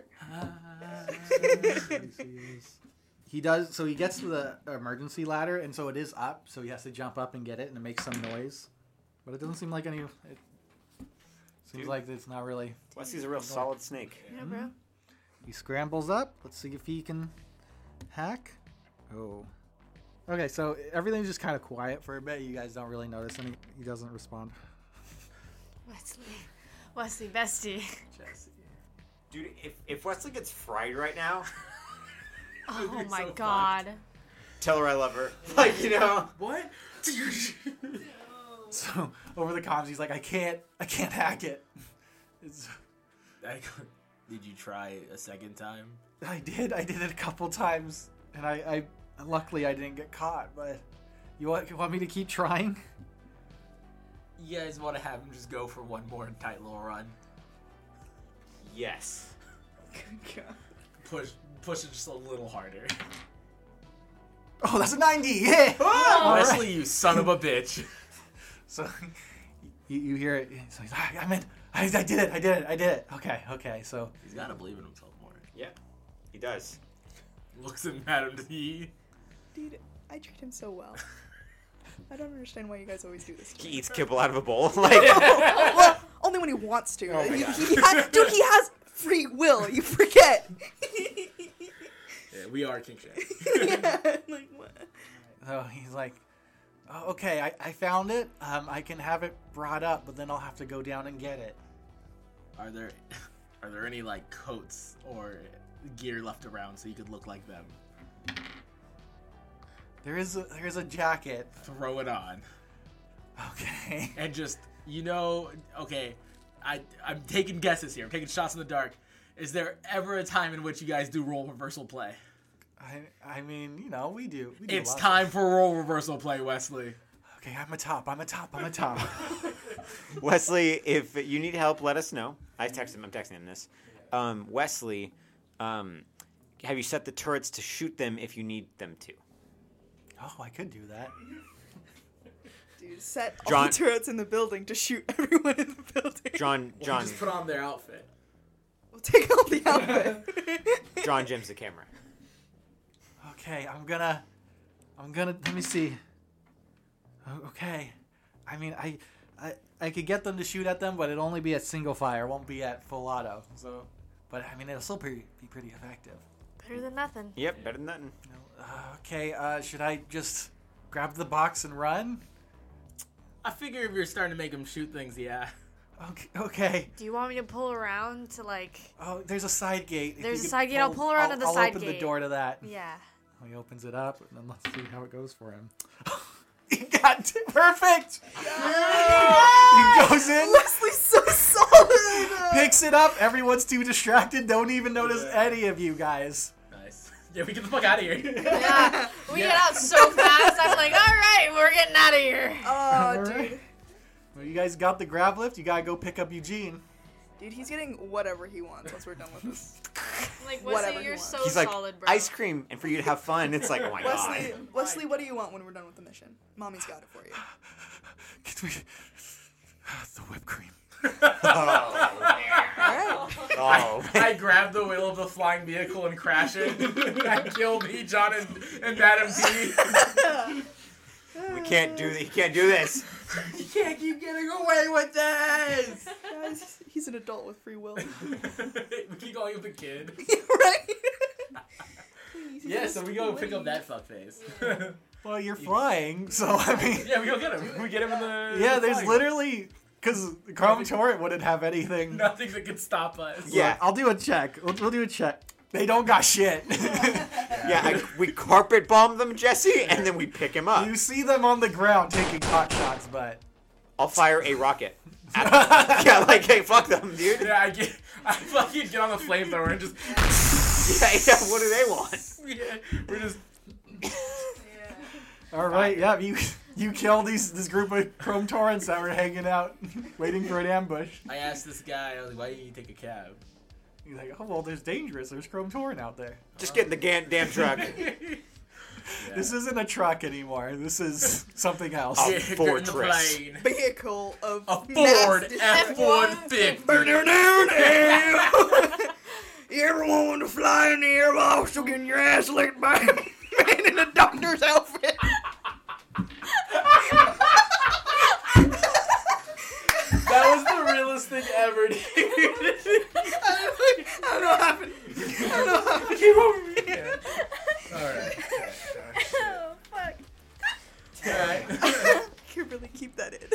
He does. So he gets to the emergency ladder, and so it is up. So he has to jump up and get it, and it makes some noise. But it doesn't seem like any. It seems like it's not really. Wesley's a real solid snake. Yeah, bro. He scrambles up. Let's see if he can hack. Oh. Okay, so everything's just kind of quiet for a bit. You guys don't really notice any. He doesn't respond. Wesley, bestie. Jesse. Dude, if Wesley gets fried right now. Oh my god. Tell her I love her. What? So over the comms, he's like, I can't hack it. Did you try a second time? I did it a couple times, and I luckily I didn't get caught. But you want me to keep trying? You guys want to have him just go for one more tight little run? Yes. Push it just a little harder. Oh, that's a 90! Yeah! Wesley, you son of a bitch. So you hear it. So he's like, I did it. Okay. So he's got to believe in himself more. Yeah, he does. Looks at Madame D. Dude, I treat him so well. I don't understand why you guys always do this. He eats kibble out of a bowl. Well, only when he wants to. Oh my God. Dude, he has free will. You forget. Yeah, we are King Shay. Yeah, like what? So he's like, oh, okay, I found it. I can have it brought up, but then I'll have to go down and get it. Are there any like coats or gear left around so you could look like them? There's a jacket. Throw it on. Okay. And just okay, I'm taking guesses here. I'm taking shots in the dark. Is there ever a time in which you guys do role reversal play? I mean, we do. It's time for role reversal play, Wesley. Okay, I'm a top. Wesley, if you need help, let us know. I'm texting him this. Wesley, have you set the turrets to shoot them if you need them to? Oh, I could do that. Dude, set all the turrets in the building to shoot everyone in the building. John. Just put on their outfit. We'll take off the outfit. John Jim's the camera. Okay, I'm gonna. Let me see. Okay, I mean, I could get them to shoot at them, but it'll only be at single fire. It won't be at full auto. So, but I mean, it'll still be pretty effective. Better than nothing. Yep, better than nothing. Okay, should I just grab the box and run? I figure if you're starting to make them shoot things, yeah. Okay. Do you want me to pull around to like? Oh, there's a side gate. There's a side gate. I'll pull around to the side gate. I'll open the door to that. Yeah. He opens it up, and then let's see how it goes for him. He got it perfect. He goes in. Leslie's so solid. Picks it up. Everyone's too distracted. Don't even notice any of you guys. Nice. Yeah, we get the fuck out of here. Yeah, we get out so fast. I'm like, all right, we're getting out of here. Oh, dude. Well, you guys got the grab lift. You gotta go pick up Eugene. Dude, he's getting whatever he wants once we're done with this. Like, Wesley, you're so He's like, solid, bro. ice cream, and for you to have fun, it's like, oh my God. Wesley, what do you want when we're done with the mission? Mommy's got it for you. Can we... the whipped cream. I grab the wheel of the flying vehicle and crash it. I kill me, John, and Madam D. We can't do this. You can't do this. You can't keep getting away with this. Guys, he's an adult with free will. We keep calling him the kid. Right? Yeah, so we go pick up that fuckface. Well, you're flying, so I mean... Yeah, we go get him. We get him in the... Yeah, there's flying. Because Chrome Torrent wouldn't have anything... Nothing that could stop us. Yeah. Look, I'll do a check. We'll do a check. They don't got shit. We carpet bomb them, Jesse, and then we pick him up. You see them on the ground taking pot shots, but... I'll fire a rocket. Yeah, like, hey, fuck them, dude. Yeah, I fucking get on the flamethrower and just... Yeah, what do they want? Yeah, we're just... All right, yeah, you kill this group of Chrome Torrents that were hanging out, waiting for an ambush. I asked this guy, I was like, why didn't you take a cab? He's like, oh, well, there's Chrome Torrent out there. Just get in the damn truck. This isn't a truck anymore. This is something else. A fortress. Vehicle of a Ford F-150. You ever want to fly in the airbox so getting your ass licked by a man in a doctor's outfit? That was the realest thing ever, dude. I don't know what happened. Keep over me. Alright. Oh, fuck. Alright. Kimberly, keep that in.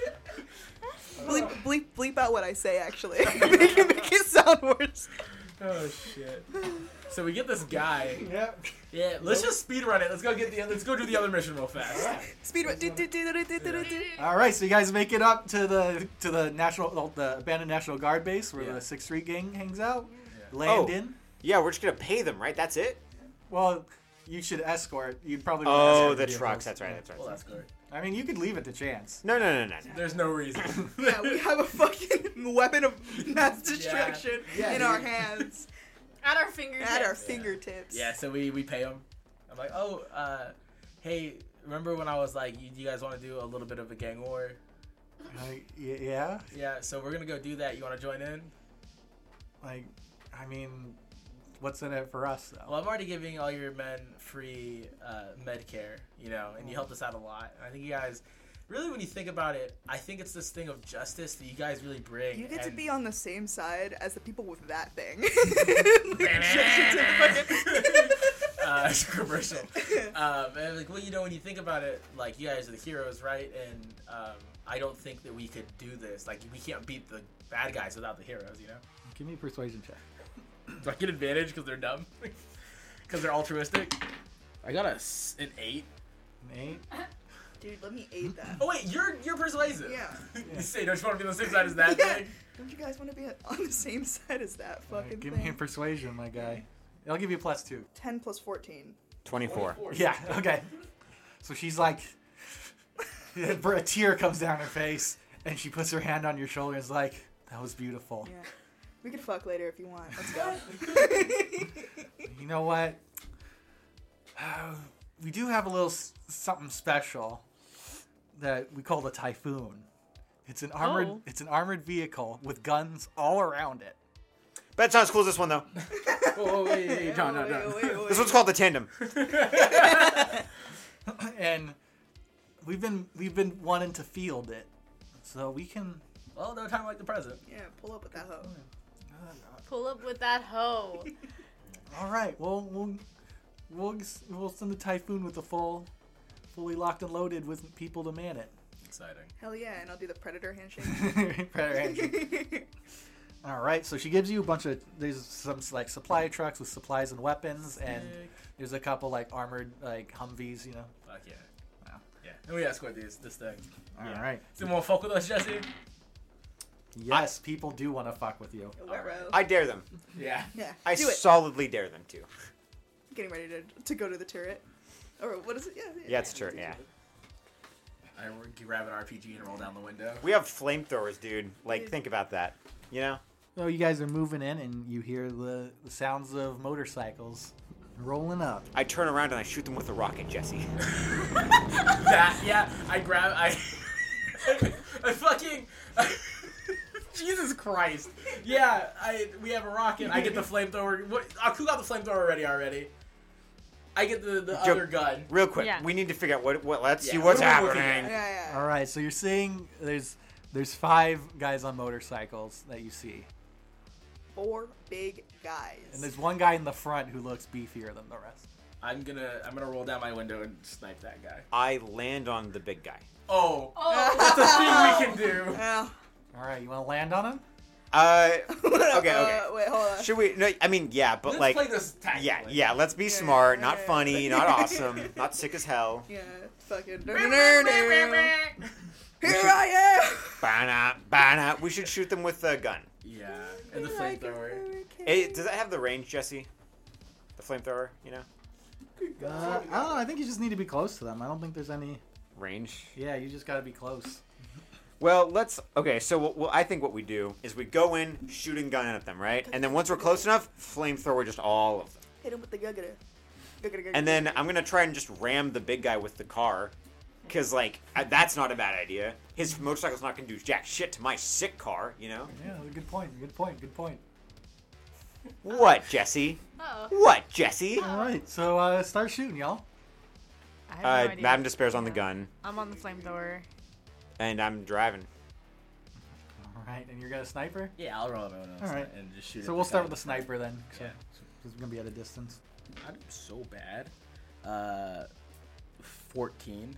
Bleep out what I say, actually. Make it sound worse. Oh, Oh shit. So we get this guy. Yep. Yeah. Let's just speed run it. Let's go do the other mission real fast. Speed run. All right, so you guys make it up to the abandoned National Guard base where the 6th Street gang hangs out. Land in. Yeah, we're just gonna pay them, right? That's it. Well, you should escort. You'd probably. Oh, the trucks. That's right. We'll escort. I mean, you could leave it to chance. No. There's no reason. Yeah, we have a fucking weapon of mass destruction in our hands. At our fingertips. Yeah, so we pay them. I'm like, hey, remember when I was like, you guys want to do a little bit of a gang war? Yeah. Yeah, so we're gonna go do that. You want to join in? Like, I mean, what's in it for us, though? Well, I'm already giving all your men free med care, and you helped us out a lot. And I think you guys, really, when you think about it, I think it's this thing of justice that you guys really bring. You get to be on the same side as the people with that thing. Commercial. And when you think about it, like, you guys are the heroes, right? And I don't think that we could do this. Like, we can't beat the bad guys without the heroes, Give me a persuasion check. Do I get advantage because they're dumb? Because they're altruistic? I got an 8. An 8? Dude, let me aid that. Oh wait, you're persuasive. Yeah. You say, don't you want to be on the same side as that thing? Don't you guys want to be on the same side as that fucking Give thing? me a persuasion, my guy. I'll give you a +2. 10 plus 14. 24. Yeah, okay. So she's like, a tear comes down her face, and she puts her hand on your shoulder and is like, that was beautiful. Yeah. We could fuck later if you want. Let's go. You know what? We do have a little something special that we call the Typhoon. It's an armored vehicle with guns all around it. That's not as cool as this one, though. Wait, John, no. This one's called the Tandem. And we've been wanting to field it, so we can. Well, no time like the present. Yeah, pull up with that hoe. Pull up with that hoe. All right. Well, we'll send the Typhoon with the fully locked and loaded with people to man it. Exciting. Hell yeah, and I'll do the Predator handshake. Predator handshake. All right. So she gives you a bunch of. There's some like supply trucks with supplies and weapons, and there's a couple like armored like Humvees. Fuck yeah. Wow. Yeah. And we escort this thing. All right. So you want to fuck with us, Jesse? Yes, people do want to fuck with you. I dare them. Yeah. Yeah. I do it. solidly dare them to. Getting ready to go to the turret. Or what is it? Yeah, it's a turret, yeah. I grab an RPG and roll down the window. We have flamethrowers, dude. Like, think about that. So you guys are moving in, and you hear the sounds of motorcycles rolling up. I turn around and I shoot them with a rocket, Jesse. I fucking... Jesus Christ. Yeah, we have a rocket. I get the flamethrower. Who got the flamethrower already? I get the other gun. Real quick, we need to figure out what let's see what's happening. All right, so you're seeing there's 5 guys on motorcycles that you see. 4 big guys. And there's one guy in the front who looks beefier than the rest. I'm gonna roll down my window and snipe that guy. I land on the big guy. Oh. That's a thing we can do. Yeah. All right, you want to land on him? Okay. Wait, hold on. Should we? No, I mean, yeah, but let's like, play this tactically. yeah. Let's be smart, not funny, not awesome, not sick as hell. Yeah, fucking. Here I am. Bana. We should shoot them with a gun. Yeah, and the flamethrower. Does that have the range, Jesse? The flamethrower, I don't know. I think you just need to be close to them. I don't think there's any range. Yeah, you just got to be close. Well, so I think what we do is we go in, shooting gun at them, right? And then once we're close enough, flamethrower just all of them. Hit him with the guggada. And then I'm going to try and just ram the big guy with the car. Because, like, that's not a bad idea. His motorcycle's not going to do jack shit to my sick car, Yeah, good point. What, Jesse? Oh. What, Jesse? All right, so start shooting, y'all. I have no idea. Madame Despair's on the gun. I'm on the flamethrower. And I'm driving. All right, and you're going to sniper? Yeah, I'll roll my own. All right. And just shoot. So we'll start with the sniper then. Yeah. Because we're going to be at a distance. I'm so bad. 14.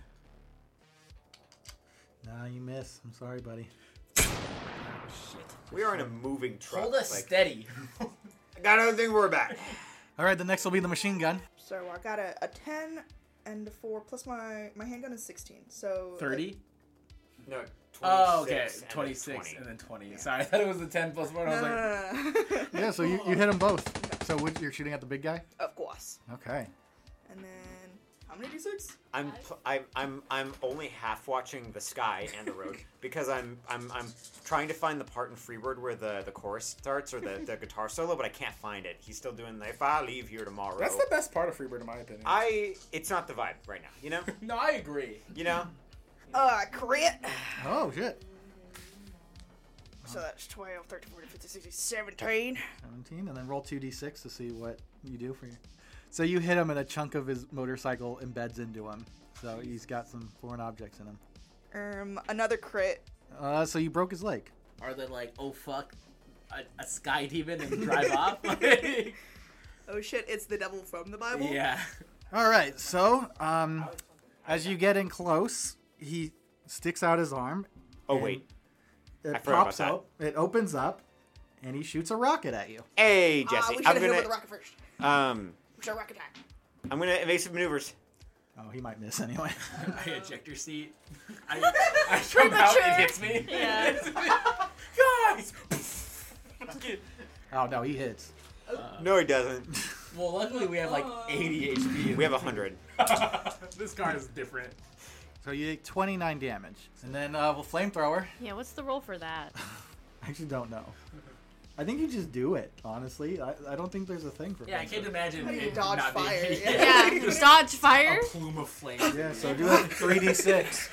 Nah, you miss. I'm sorry, buddy. Shit. We are in a moving truck. Hold us steady. got another thing. We're back. All right, the next will be the machine gun. So I got a 10 and a 4 plus my handgun is 16. So 30? No. 26 Oh, okay. and 26 and then 20. Yeah. Sorry, I thought it was the 10 plus 1. I was like... Yeah, so you hit them both. So you're shooting at the big guy? Of course. Okay. And then how many d6? I'm only half watching the sky and the road because I'm trying to find the part in Freebird where the chorus starts or the guitar solo, but I can't find it. He's still doing the "If I Leave Here Tomorrow." That's the best part of Freebird, in my opinion. It's not the vibe right now, you know. No, I agree. You know. Crit. Oh shit. So that's 12, 13, 14, 15, 16, 17. 17, and then roll 2d6 to see what you do for you. So you hit him, and a chunk of his motorcycle embeds into him. So he's got some foreign objects in him. Another crit. So you broke his leg. Are they like, oh fuck, a sky demon and drive off? Oh shit, it's the devil from the Bible? Yeah. All right, so as you get in close, he sticks out his arm. Oh wait. It pops up. It opens up, and he shoots a rocket at you. Hey, Jesse. We should have hit him with the rocket first. We should rocket time. I'm gonna evasive maneuvers. Oh, he might miss anyway. I eject your seat. I jump out, it hits me. Yeah. Guys! Oh, no, he hits. No, he doesn't. Well, luckily we have like 80 HP. We have 100. This card is different. So you take 29 damage. And then with Flamethrower. Yeah, what's the roll for that? I actually don't know. I think you just do it, honestly. I don't think there's a thing for Yeah, I can't imagine How do you it dodge not being- fire? Yeah, dodge fire? A plume of flame. Yeah, so do that 3d6.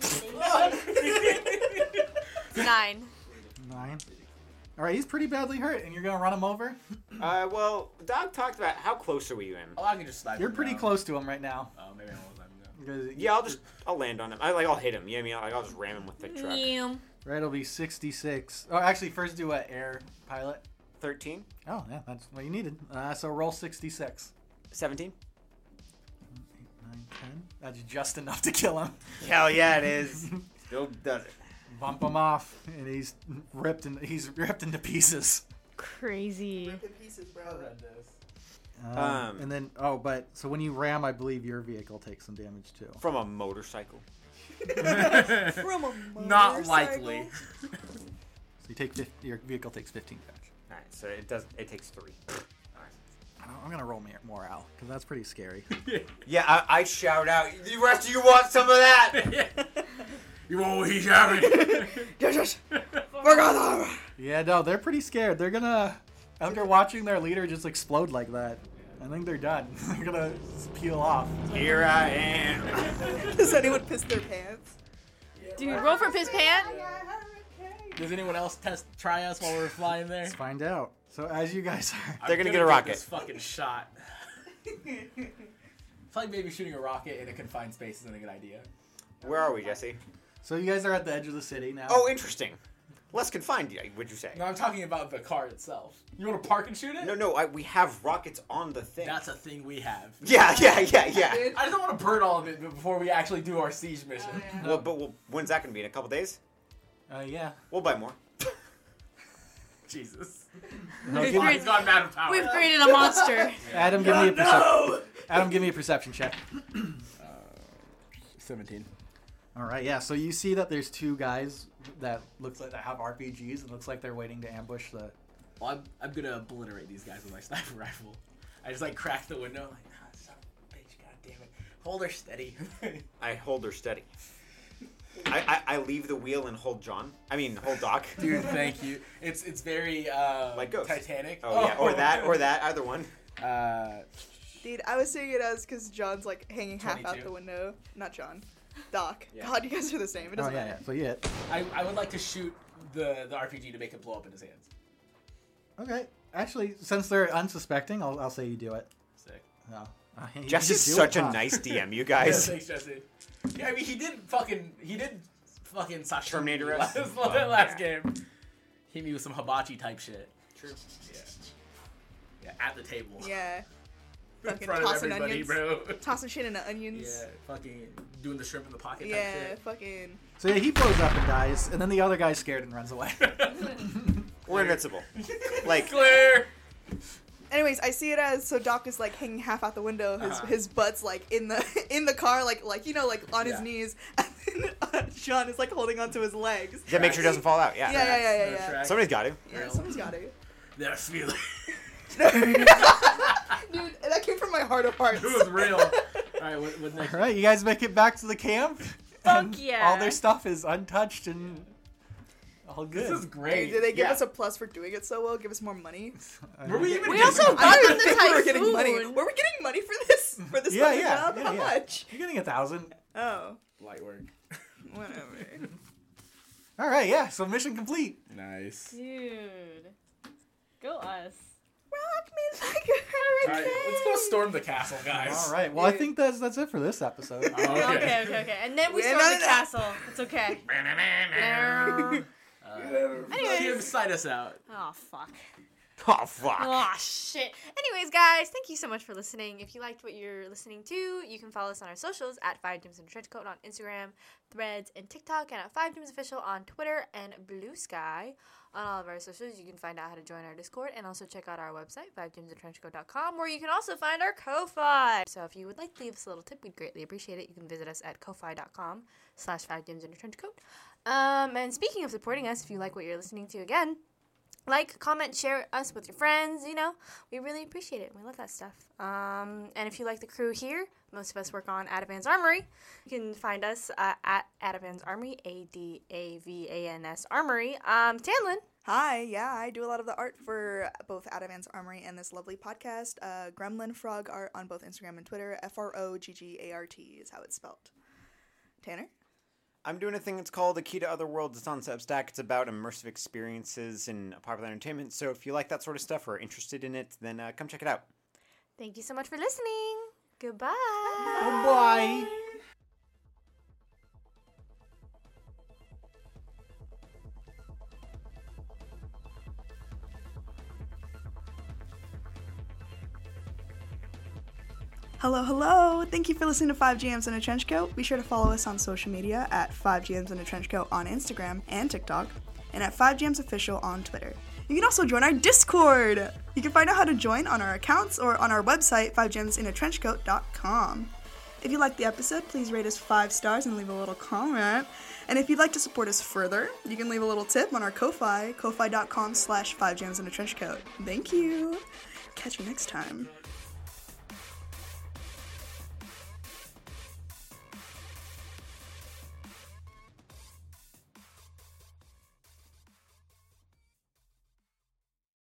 9. 9. All right, he's pretty badly hurt, and you're going to run him over? Well, Doc talked about how close are we to him? Oh, I can just snipe You're him pretty down. close to him right now. Oh, maybe I won't let him go. Yeah, I'll land on him. I'll hit him. You know what I mean? I'll just ram him with the truck. Yeah. Right, it'll be 66. Oh, actually, first do an air pilot. 13. Oh, yeah, that's what you needed. So roll 66. 17. 8, 9, 10. That's just enough to kill him. Hell yeah, it is. Still does it. Bump him off, and he's ripped into pieces. Crazy. Rip in pieces, bro. And then, so when you ram, I believe your vehicle takes some damage too. From a motorcycle. From a motorcycle. Not likely. So you take your vehicle takes 15 damage. All right, so it takes 3. I'm gonna roll morale because that's pretty scary. Yeah, I shout out. The rest of you want some of that? You want what he's having? Yes, we're gonna. Yeah, no, they're pretty scared. They're gonna, after watching their leader just explode like that, I think they're done. They're gonna peel off. Here I am. Does anyone piss their pants? Dude, roll for piss pan? Does anyone else try us while we're flying there? Let's find out. So as you guys are, They're gonna get a rocket. This fucking shot. I feel like maybe shooting a rocket in a confined space isn't a good idea. Where are we, Jesse? So you guys are at the edge of the city now. Oh, interesting. Less confined, would you say? No, I'm talking about the car itself. You want to park and shoot it? No, we have rockets on the thing. That's a thing we have. Yeah. I just don't want to burn all of it before we actually do our siege mission. Well, when's that going to be? In a couple days? Yeah. We'll buy more. Jesus. We've He's gone mad of power. We've created a monster. Adam, give me a perception. Adam, give me a perception check. 17. All right, yeah. So you see that there's two guys that have RPGs. It looks like they're waiting to ambush the. Well, I'm gonna obliterate these guys with my sniper rifle. I just crack the window son of a bitch, god damn it. Hold her steady. I hold her steady. I leave the wheel and hold Doc. Dude, thank you. It's very like Ghost. Titanic. Oh yeah, or that, either one. Dude, I was saying it as because John's hanging half 22. out the window. Not John. Doc. Yeah. God, you guys are the same. It doesn't matter. So yeah. I would like to shoot the RPG to make it blow up in his hands. Okay. Actually, since they're unsuspecting, I'll say you do it. Sick. No. Jesse's such a nice DM, you guys. Yeah, thanks, Jesse. Yeah, I mean, he did fucking Sashimi Terminator last game. Hit me with some hibachi type shit. True. Yeah, at the table. Yeah. In Fucking front of tossing everybody, onions. bro. Tossing shit into onions. Yeah, fucking doing the shrimp in the pocket Yeah, type shit. fucking. So yeah, he blows up and dies, and then the other guy's scared and runs away. We're invincible. Clear. Anyways, I see it as so Doc is like hanging half out the window. His butt's like in the car, like on his knees. And then Sean is like holding onto his legs. Yeah, make sure it doesn't fall out. Yeah. Yeah. Somebody's got to. Yeah, someone's got to. That feeling. Dude, that came from my heart of hearts. It was real. All right, what next? All right, you guys make it back to the camp. Fuck yeah. All their stuff is untouched and all good. This is great. Did they give us a plus for doing it so well? Give us more money? Were we even We also got them the we were getting typhoon. money. Were we getting money for this? For this fucking job? How much? You're getting 1,000. Oh. Light work. Whatever. All right, yeah. So mission complete. Nice. Dude. Go us. Rock me like a All right, let's go storm the castle, guys. All right. Well, I think that's it for this episode. Okay. And then we Yeah, storm no, the no. castle. It's okay. Anyways. Kim, sign us out. Oh, fuck. Oh, fuck. Oh, shit. Anyways, guys, thank you so much for listening. If you liked what you're listening to, you can follow us on our socials at 5 Gems in a Trench Coat on Instagram, Threads, and TikTok, and at 5 Gems Official on Twitter and Blue Sky. On all of our socials, you can find out how to join our Discord and also check out our website, 5gemsintrenchcoat.com, where you can also find our Ko-Fi. So if you would like to leave us a little tip, we'd greatly appreciate it. You can visit us at ko-fi.com/5gemsintrenchcoat. And speaking of supporting us, if you like what you're listening to again, like, comment, share us with your friends, we really appreciate it. We love that stuff. And if you like the crew here, most of us work on Adavans Armory. You can find us at Adavans Armory, ADAVANS Armory. Tanlin. Hi, yeah, I do a lot of the art for both Adavans Armory and this lovely podcast. Gremlin Frog art on both Instagram and Twitter. FROGGART is how it's spelled. Tanner? I'm doing a thing that's called The Key to Other Worlds. It's on Substack. It's about immersive experiences in popular entertainment. So if you like that sort of stuff or are interested in it, then come check it out. Thank you so much for listening. Goodbye. Bye. Hello. Thank you for listening to 5 GMs in a Trench Coat. Be sure to follow us on social media at 5 GMs in a Trench Coat on Instagram and TikTok, and at 5 GMs Official on Twitter. You can also join our Discord. You can find out how to join on our accounts or on our website, 5gemsinatrenchcoat.com. If you liked the episode, please rate us 5 stars and leave a little comment. And if you'd like to support us further, you can leave a little tip on our Ko-Fi, ko-fi.com/5gemsinatrenchcoat. Thank you. Catch you next time.